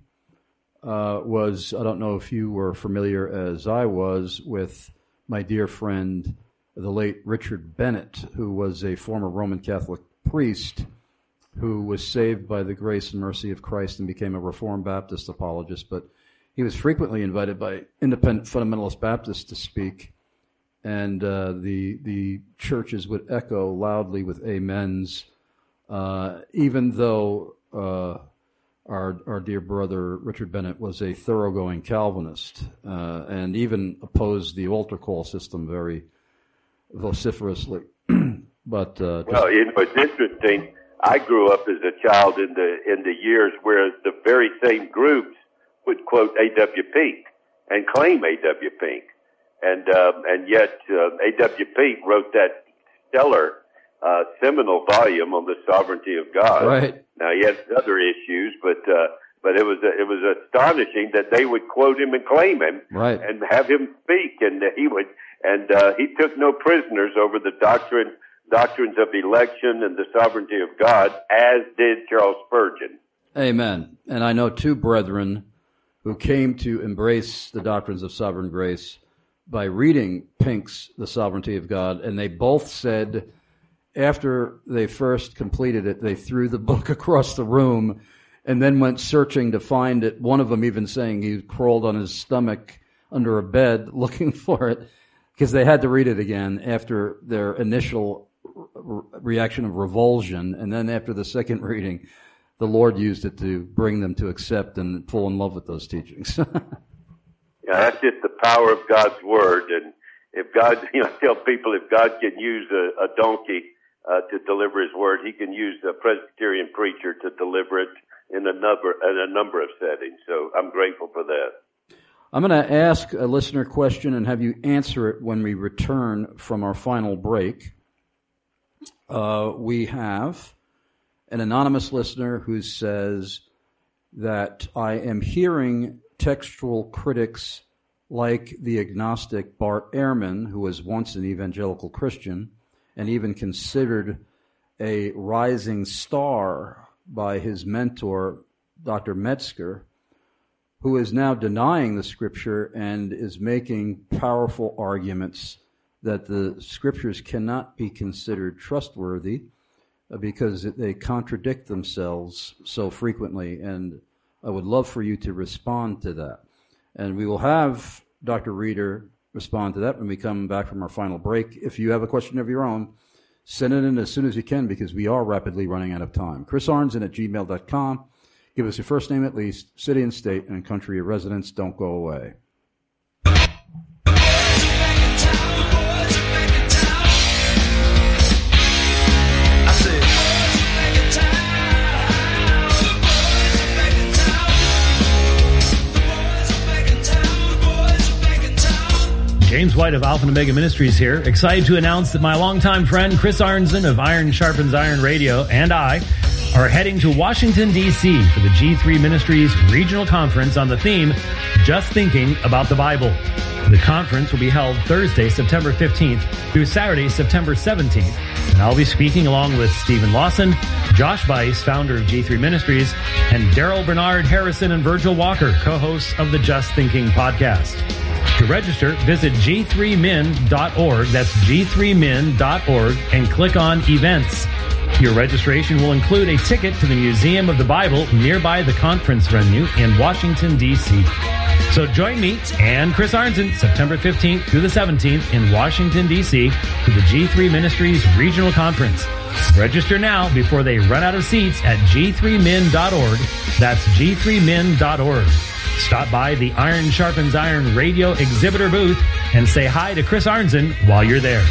was, I don't know if you were familiar as I was, with my dear friend, the late Richard Bennett, who was a former Roman Catholic priest who was saved by the grace and mercy of Christ and became a Reformed Baptist apologist. But he was frequently invited by independent fundamentalist Baptists to speak, and the churches would echo loudly with amens, even though our dear brother Richard Bennett was a thoroughgoing Calvinist, and even opposed the altar call system very vociferously. But well, it's interesting. I grew up as a child in the years where the very same groups would quote A.W. Pink and claim A.W. Pink, and yet A.W. Pink wrote that stellar seminal volume on the sovereignty of God. Right. Now he has other issues, but it was astonishing that they would quote him and claim him, right, and have him speak, and he took no prisoners over the doctrines of election and the sovereignty of God, as did Charles Spurgeon. Amen. And I know two brethren who came to embrace the doctrines of sovereign grace by reading Pink's The Sovereignty of God, and they both said after they first completed it, they threw the book across the room and then went searching to find it. One of them even saying he crawled on his stomach under a bed looking for it, because they had to read it again after their initial reaction of revulsion, and then after the second reading, the Lord used it to bring them to accept and fall in love with those teachings. Yeah, that's just the power of God's word. And if God, I tell people, if God can use a donkey to deliver His word, He can use a Presbyterian preacher to deliver it in a number of settings. So I'm grateful for that. I'm going to ask a listener question and have you answer it when we return from our final break. We have an anonymous listener who says that I am hearing textual critics like the agnostic Bart Ehrman, who was once an evangelical Christian and even considered a rising star by his mentor, Dr. Metzger, who is now denying the Scripture and is making powerful arguments that the Scriptures cannot be considered trustworthy because they contradict themselves so frequently. And I would love for you to respond to that. And we will have Dr. Reeder respond to that when we come back from our final break. If you have a question of your own, send it in as soon as you can, because we are rapidly running out of time. ChrisArnzen@gmail.com. Give us your first name at least, city and state, and country of residence. Don't go away. James White of Alpha and Omega Ministries here, excited to announce that my longtime friend Chris Arnzen of Iron Sharpens Iron Radio and I are heading to Washington, D.C. for the G3 Ministries Regional Conference on the theme, Just Thinking About the Bible. The conference will be held Thursday, September 15th through Saturday, September 17th. And I'll be speaking along with Stephen Lawson, Josh Weiss, founder of G3 Ministries, and Daryl Bernard Harrison and Virgil Walker, co-hosts of the Just Thinking podcast. To register, visit g3min.org. That's g3min.org and click on events. Your registration will include a ticket to the Museum of the Bible nearby the conference venue in Washington, D.C. So join me and Chris Arnzen September 15th through the 17th in Washington, D.C. for the G3 Ministries Regional Conference. Register now before they run out of seats at g3min.org. That's g3min.org. Stop by the Iron Sharpens Iron radio exhibitor booth and say hi to Chris Arnzen while you're there.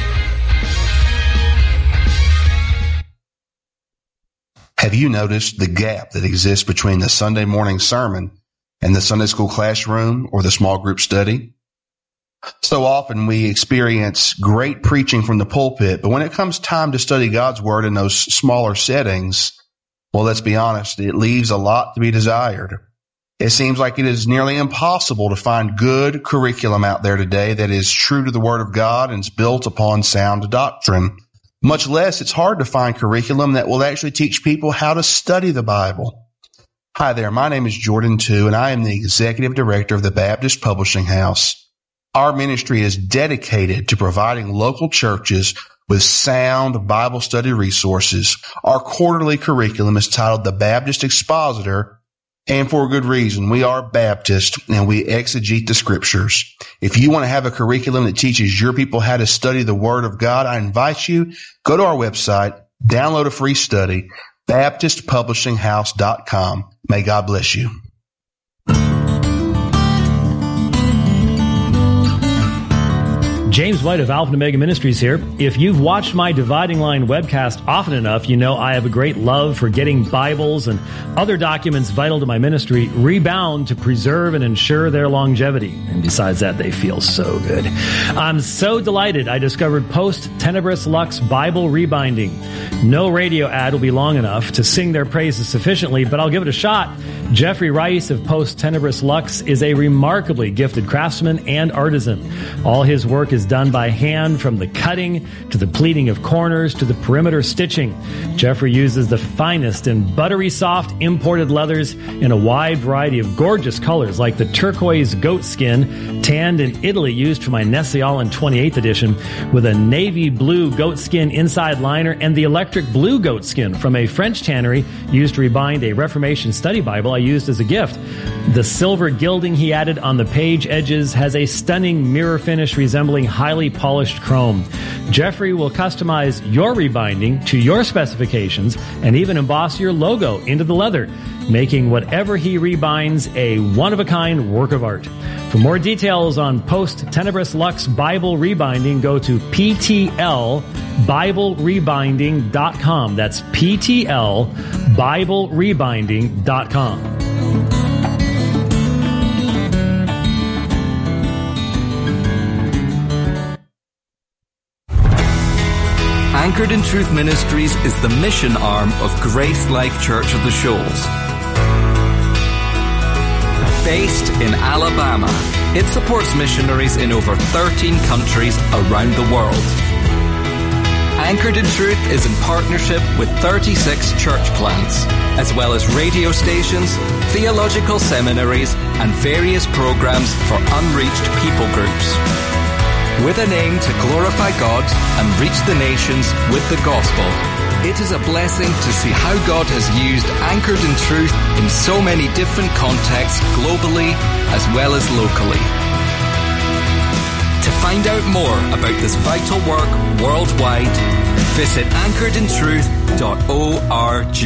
Have you noticed the gap that exists between the Sunday morning sermon and the Sunday school classroom or the small group study? So often we experience great preaching from the pulpit, but when it comes time to study God's Word in those smaller settings, well, let's be honest, it leaves a lot to be desired. It seems like it is nearly impossible to find good curriculum out there today that is true to the Word of God and is built upon sound doctrine. Much less, it's hard to find curriculum that will actually teach people how to study the Bible. Hi there, my name is Jordan Tu, and I am the Executive Director of the Baptist Publishing House. Our ministry is dedicated to providing local churches with sound Bible study resources. Our quarterly curriculum is titled The Baptist Expositor, and for a good reason. We are Baptist, and we exegete the Scriptures. If you want to have a curriculum that teaches your people how to study the Word of God, I invite you, go to our website, download a free study, BaptistPublishingHouse.com. May God bless you. James White of Alpha and Omega Ministries here. If you've watched my Dividing Line webcast often enough, you know I have a great love for getting Bibles and other documents vital to my ministry rebound to preserve and ensure their longevity. And besides that, they feel so good. I'm so delighted I discovered Post Tenebris Lux Bible Rebinding. No radio ad will be long enough to sing their praises sufficiently, but I'll give it a shot. Jeffrey Rice of Post Tenebris Lux is a remarkably gifted craftsman and artisan. All his work is done by hand, from the cutting to the pleating of corners to the perimeter stitching. Jeffrey uses the finest and buttery soft imported leathers in a wide variety of gorgeous colors, like the turquoise goat skin tanned in Italy used for my Nestle Allen 28th edition, with a navy blue goat skin inside liner, and the electric blue goat skin from a French tannery used to rebind a Reformation study Bible I used as a gift. The silver gilding he added on the page edges has a stunning mirror finish resembling highly polished chrome. Jeffrey will customize your rebinding to your specifications and even emboss your logo into the leather, making whatever he rebinds a one-of-a-kind work of art. For more details on Post Tenebris Lux Bible Rebinding, go to PTLBibleRebinding.com. That's PTLBibleRebinding.com. Anchored in Truth Ministries is the mission arm of Grace Life Church of the Shoals. Based in Alabama, it supports missionaries in over 13 countries around the world. Anchored in Truth is in partnership with 36 church plants, as well as radio stations, theological seminaries, and various programs for unreached people groups. With an aim to glorify God and reach the nations with the gospel, it is a blessing to see how God has used Anchored in Truth in so many different contexts globally as well as locally. To find out more about this vital work worldwide, visit anchoredintruth.org.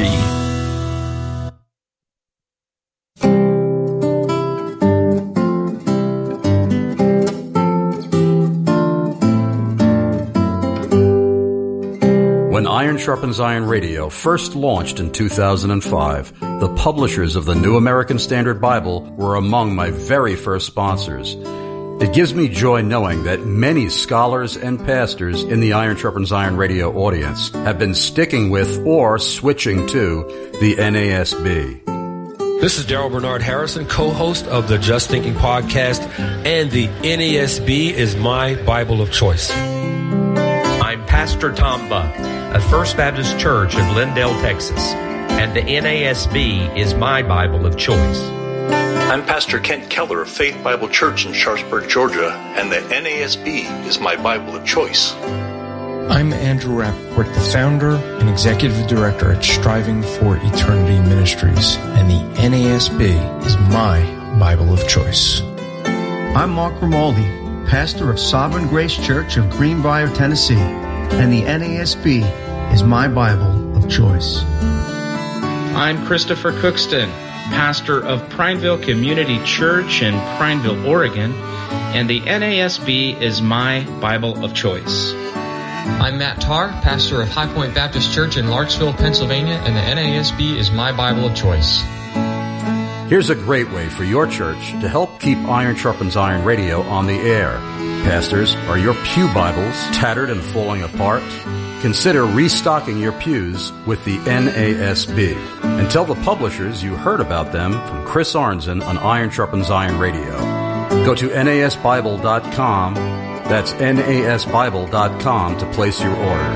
When Iron Sharpens Iron Radio first launched in 2005, the publishers of the New American Standard Bible were among my very first sponsors. It gives me joy knowing that many scholars and pastors in the Iron Sharpens Iron radio audience have been sticking with or switching to the NASB. This is Daryl Bernard Harrison, co-host of the Just Thinking podcast, and the NASB is my Bible of choice. I'm Pastor Tom Buck of First Baptist Church of Lindale, Texas, and the NASB is my Bible of choice. I'm Pastor Kent Keller of Faith Bible Church in Sharpsburg, Georgia, and the NASB is my Bible of choice. I'm Andrew Rappaport, the founder and executive director at Striving for Eternity Ministries, and the NASB is my Bible of choice. I'm Mark Grimaldi, pastor of Sovereign Grace Church of Greenbrier, Tennessee, and the NASB is my Bible of choice. I'm Christopher Cookston, pastor of Prineville Community Church in Prineville, Oregon, and the NASB is my Bible of choice. I'm Matt Tarr, pastor of High Point Baptist Church in Larksville, Pennsylvania, and the NASB is my Bible of choice. Here's a great way for your church to help keep Iron Sharpens Iron radio on the air. Pastors, are your pew Bibles tattered and falling apart? Consider restocking your pews with the NASB. And tell the publishers you heard about them from Chris Arnzen on Iron Sharpens Iron Radio. Go to nasbible.com. That's nasbible.com to place your order.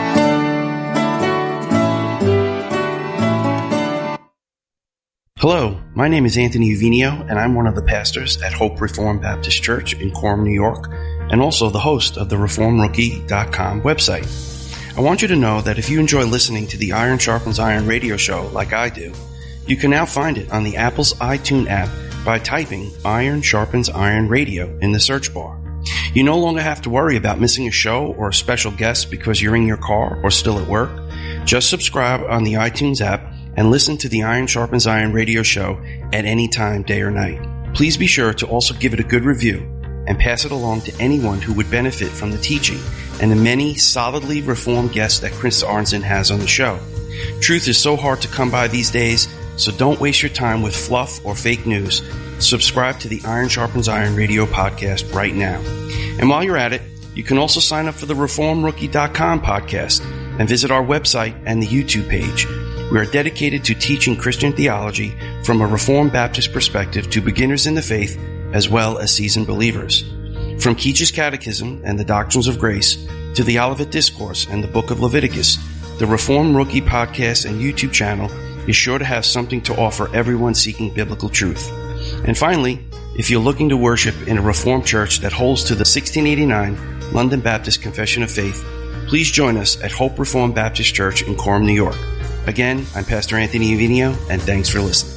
Hello, my name is Anthony Uvinio, and I'm one of the pastors at Hope Reformed Baptist Church in Coram, New York, and also the host of the ReformRookie.com website. I want you to know that if you enjoy listening to the Iron Sharpens Iron radio show like I do, you can now find it on the Apple's iTunes app by typing Iron Sharpens Iron Radio in the search bar. You no longer have to worry about missing a show or a special guest because you're in your car or still at work. Just subscribe on the iTunes app and listen to the Iron Sharpens Iron radio show at any time, day or night. Please be sure to also give it a good review and pass it along to anyone who would benefit from the teaching and the many solidly reformed guests that Chris Arnzen has on the show. Truth is so hard to come by these days, so don't waste your time with fluff or fake news. Subscribe to the Iron Sharpens Iron radio podcast right now. And while you're at it, you can also sign up for the ReformRookie.com podcast and visit our website and the YouTube page. We are dedicated to teaching Christian theology from a Reformed Baptist perspective to beginners in the faith as well as seasoned believers. From Keach's Catechism and the Doctrines of Grace to the Olivet Discourse and the Book of Leviticus, the Reformed Rookie podcast and YouTube channel is sure to have something to offer everyone seeking biblical truth. And finally, if you're looking to worship in a Reformed church that holds to the 1689 London Baptist Confession of Faith, please join us at Hope Reformed Baptist Church in Coram, New York. Again, I'm Pastor Anthony Uvinio, and thanks for listening.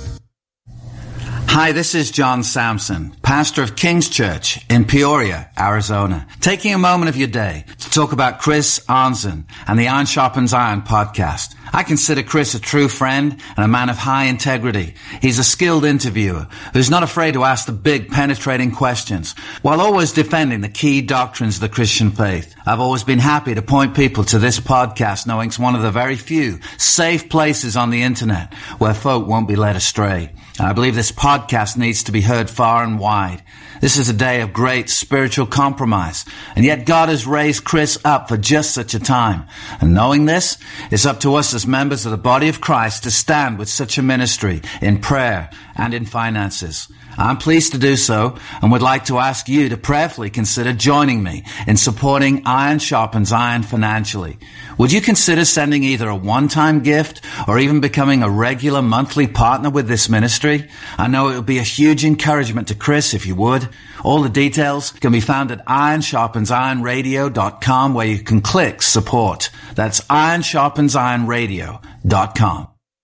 Hi, this is John Sampson, pastor of King's Church in Peoria, Arizona, taking a moment of your day to talk about Chris Arnzen and the Iron Sharpens Iron podcast. I consider Chris a true friend and a man of high integrity. He's a skilled interviewer who's not afraid to ask the big, penetrating questions while always defending the key doctrines of the Christian faith. I've always been happy to point people to this podcast, knowing it's one of the very few safe places on the internet where folk won't be led astray. And I believe this podcast needs to be heard far and wide. This is a day of great spiritual compromise, and yet God has raised Chris up for just such a time. And knowing this, it's up to us as members of the body of Christ to stand with such a ministry in prayer and in finances. I'm pleased to do so and would like to ask you to prayerfully consider joining me in supporting Iron Sharpens Iron financially. Would you consider sending either a one-time gift or even becoming a regular monthly partner with this ministry? I know it would be a huge encouragement to Chris if you would. All the details can be found at ironsharpensironradio.com, where you can click support. That's ironsharpensironradio.com.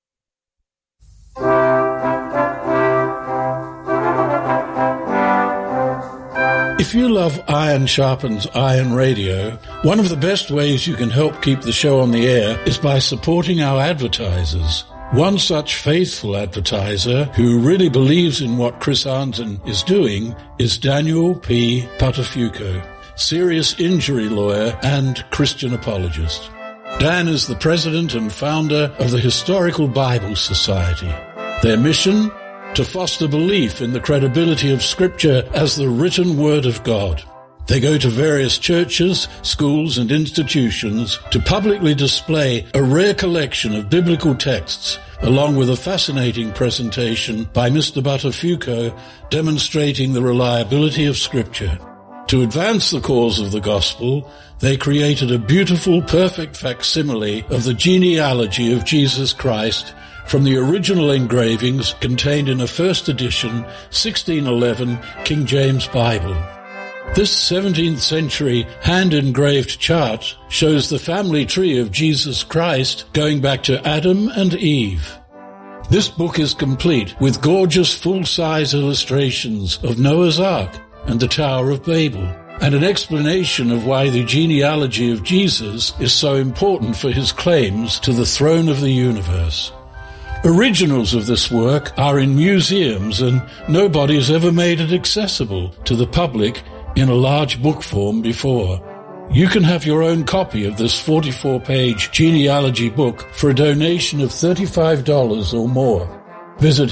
If you love Iron Sharpens Iron Radio, one of the best ways you can help keep the show on the air is by supporting our advertisers. One such faithful advertiser who really believes in what Chris Arnzen is doing is Daniel P. Patafuco, serious injury lawyer and Christian apologist. Dan is the president and founder of the Historical Bible Society. Their mission? to foster belief in the credibility of Scripture as the written Word of God. They go to various churches, schools, and institutions to publicly display a rare collection of biblical texts, along with a fascinating presentation by Mr. Buttafuoco demonstrating the reliability of Scripture. To advance the cause of the gospel, they created a beautiful, perfect facsimile of the genealogy of Jesus Christ from the original engravings contained in a first edition 1611 King James Bible. This 17th century hand-engraved chart shows the family tree of Jesus Christ going back to Adam and Eve. This book is complete with gorgeous full-size illustrations of Noah's Ark and the Tower of Babel, and an explanation of why the genealogy of Jesus is so important for his claims to the throne of the universe. Originals of this work are in museums, and nobody has ever made it accessible to the public in a large book form before. You can have your own copy of this 44-page genealogy book for a donation of $35 or more. Visit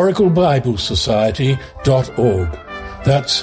historicalbiblesociety.org. That's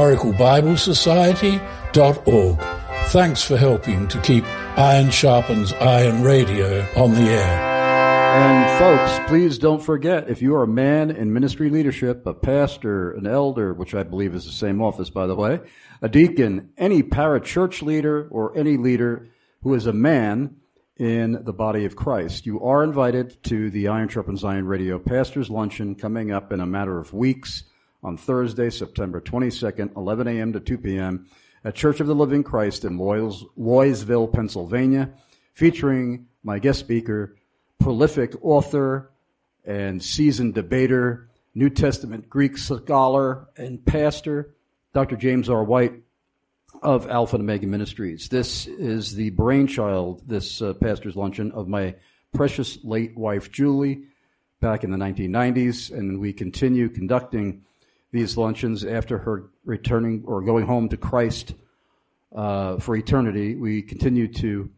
historicalbiblesociety.org. Thanks for helping to keep Iron Sharpens Iron Radio on the air. And folks, please don't forget, if you are a man in ministry leadership, a pastor, an elder, which I believe is the same office, by the way, a deacon, any parachurch leader, or any leader who is a man in the body of Christ, you are invited to the Iron Sharpens Iron Radio Pastors Luncheon coming up in a matter of weeks on Thursday, September 22nd, 11 a.m. to 2 p.m. at Church of the Living Christ in Loysville, Pennsylvania, featuring my guest speaker, prolific author and seasoned debater, New Testament Greek scholar and pastor, Dr. James R. White of Alpha and Omega Ministries. This is the brainchild, this pastor's luncheon, of my precious late wife, Julie, back in the 1990s, and we continue conducting these luncheons after her returning or going home to Christ for eternity. We continue to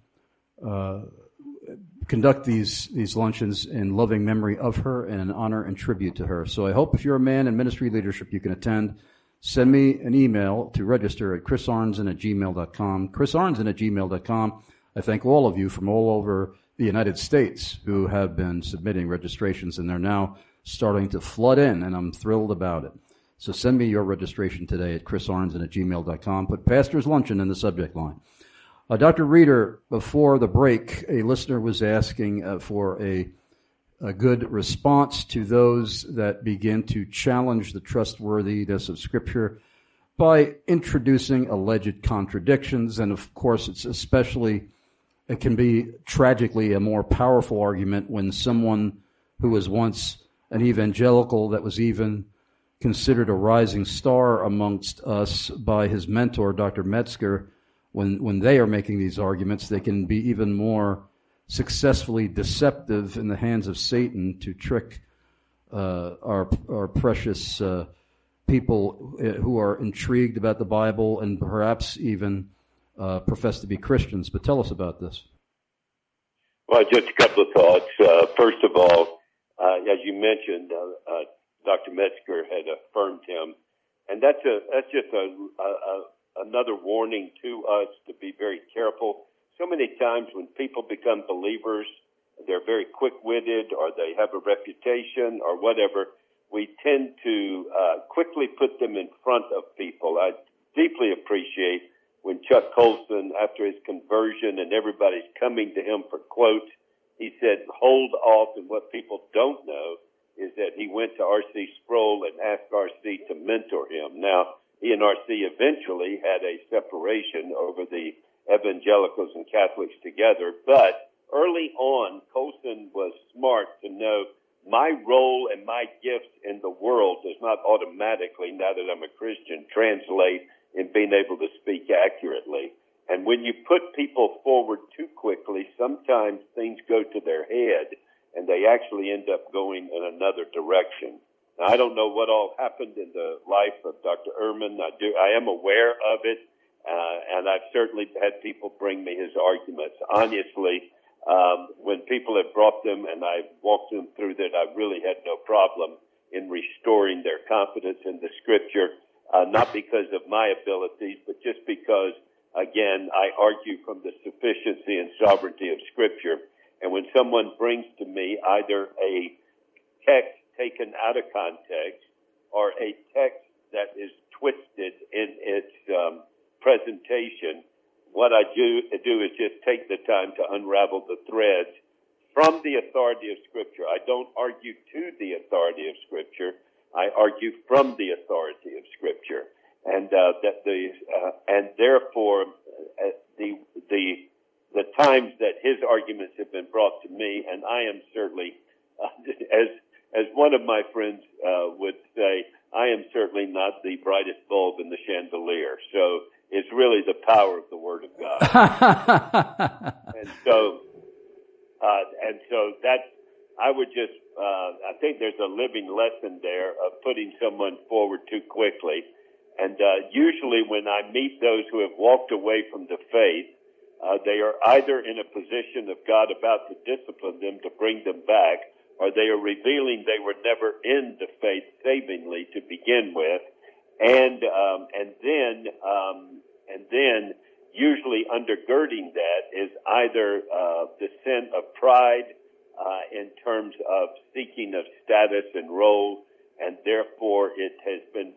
conduct these luncheons in loving memory of her and in honor and tribute to her. So I hope if you're a man in ministry leadership, you can attend. Send me an email to register at chrisarnson@gmail.com. chrisarnson@gmail.com. I thank all of you from all over the United States who have been submitting registrations, and they're now starting to flood in, and I'm thrilled about it. So send me your registration today at chrisarnson@gmail.com. Put Pastor's Luncheon in the subject line. Dr. Reeder, before the break, a listener was asking for a good response to those that begin to challenge the trustworthiness of Scripture by introducing alleged contradictions. And of course, it can be tragically a more powerful argument when someone who was once an evangelical that was even considered a rising star amongst us by his mentor, Dr. Metzger, when they are making these arguments, they can be even more successfully deceptive in the hands of Satan to trick our precious people who are intrigued about the Bible and perhaps even profess to be Christians. But tell us about this. Well, just a couple of thoughts. First of all, as you mentioned, Dr. Metzger had affirmed him, and that's just another warning to us to be very careful. So many times when people become believers, they're very quick-witted or they have a reputation or whatever, we tend to quickly put them in front of people. I deeply appreciate when Chuck Colson, after his conversion and everybody's coming to him for quotes, he said, hold off, and what people don't know is that he went to R.C. Sproul and asked R.C. to mentor him. Now, he and R.C. eventually had a separation over the evangelicals and Catholics together, but early on, Colson was smart to know my role and my gifts in the world does not automatically, now that I'm a Christian, translate in being able to speak accurately. And when you put people forward too quickly, sometimes things go to their head and they actually end up going in another direction. Now, I don't know what all happened in the life of Dr. Ehrman. I am aware of it, and I've certainly had people bring me his arguments. Honestly, when people have brought them and I've walked them through that, I really had no problem in restoring their confidence in the Scripture, not because of my abilities, but just because, again, I argue from the sufficiency and sovereignty of Scripture. And when someone brings to me either a text taken out of context or a text that is twisted in its presentation, what I do is just take the time to unravel the threads from the authority of Scripture. I don't argue to the authority of Scripture. I argue from the authority of Scripture, and therefore the times that his arguments have been brought to me, and I am certainly, as one of my friends would say, I am certainly not the brightest bulb in the chandelier. So it's really the power of the Word of God. And so that's, I would just, I think there's a living lesson there of putting someone forward too quickly. And usually when I meet those who have walked away from the faith, they are either in a position of God about to discipline them to bring them back, or they are revealing they were never in the faith savingly to begin with, and then usually undergirding that is either the sin of pride in terms of seeking of status and role, and therefore it has been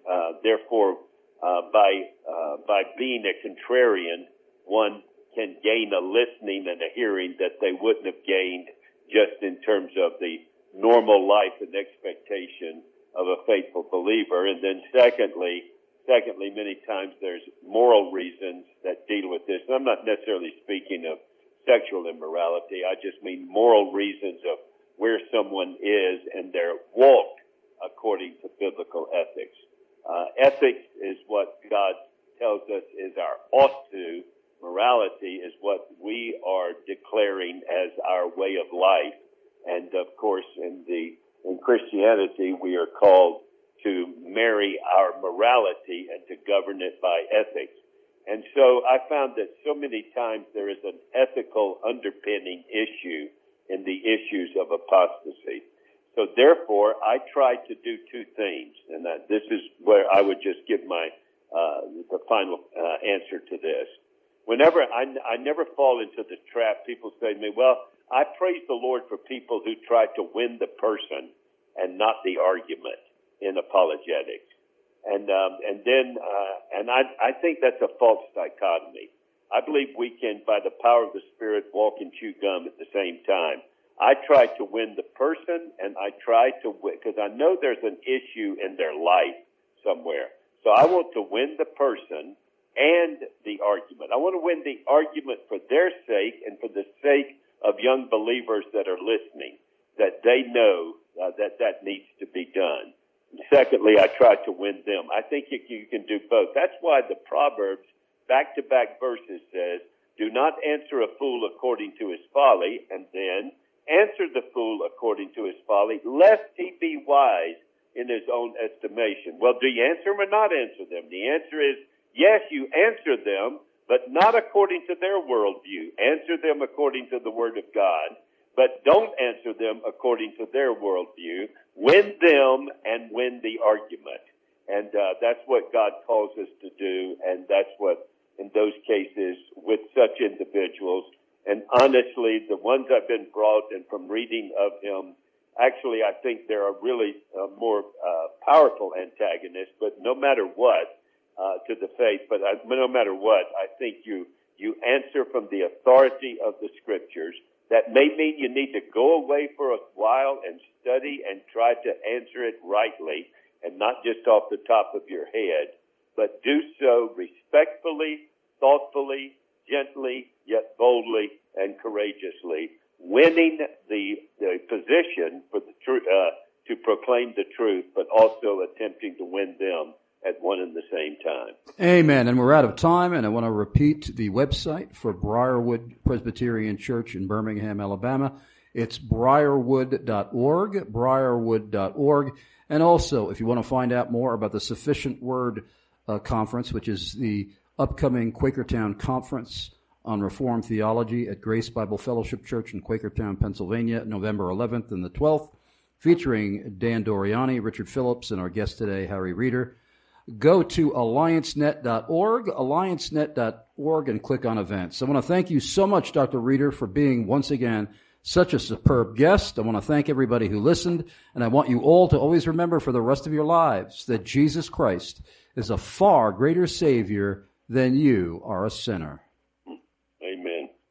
by being a contrarian, one can gain a listening and a hearing that they wouldn't have gained just in terms of the normal life and expectation of a faithful believer. And then secondly, many times there's moral reasons that deal with this. And I'm not necessarily speaking of sexual immorality. I just mean moral reasons of where someone is and their walk according to biblical ethics. Ethics is what God tells us is our ought to. Morality is what we are declaring as our way of life. And of course, in Christianity, we are called to marry our morality and to govern it by ethics. And so I found that so many times there is an ethical underpinning issue in the issues of apostasy. So therefore, I try to do two things, and this is where I would just give my the final answer to this. Whenever I never fall into the trap, people say to me, well, I praise the Lord for people who try to win the person and not the argument in apologetics. And I think that's a false dichotomy. I believe we can, by the power of the Spirit, walk and chew gum at the same time. I try to win the person, and I try to win, because I know there's an issue in their life somewhere. So I want to win the person and the argument. I want to win the argument for their sake and for the sake of young believers that are listening, that they know that needs to be done. And secondly, I try to win them. I think you can do both. That's why the Proverbs, back-to-back verses, says, do not answer a fool according to his folly, and then answer the fool according to his folly, lest he be wise in his own estimation. Well, do you answer them or not answer them? The answer is, yes, you answer them, but not according to their worldview. Answer them according to the Word of God, but don't answer them according to their worldview. Win them and win the argument. And that's what God calls us to do, and that's what, in those cases, with such individuals, and honestly, the ones I've been brought and from reading of him, actually, I think there are really more powerful antagonists, but no matter what, to the faith, but no matter what, I think you answer from the authority of the Scriptures. That may mean you need to go away for a while and study and try to answer it rightly and not just off the top of your head, but do so respectfully, thoughtfully, gently, yet boldly and courageously, winning the position for the to proclaim the truth, but also attempting to win them at one and the same time. Amen. And we're out of time, and I want to repeat the website for Briarwood Presbyterian Church in Birmingham, Alabama. It's briarwood.org, briarwood.org. And also, if you want to find out more about the Sufficient Word Conference, which is the upcoming Quakertown Conference on Reformed Theology at Grace Bible Fellowship Church in Quakertown, Pennsylvania, November 11th and the 12th, featuring Dan Doriani, Richard Phillips, and our guest today, Harry Reeder. Go to alliancenet.org, and click on events. I want to thank you so much, Dr. Reeder, for being once again such a superb guest. I want to thank everybody who listened, and I want you all to always remember for the rest of your lives that Jesus Christ is a far greater Savior than you are a sinner.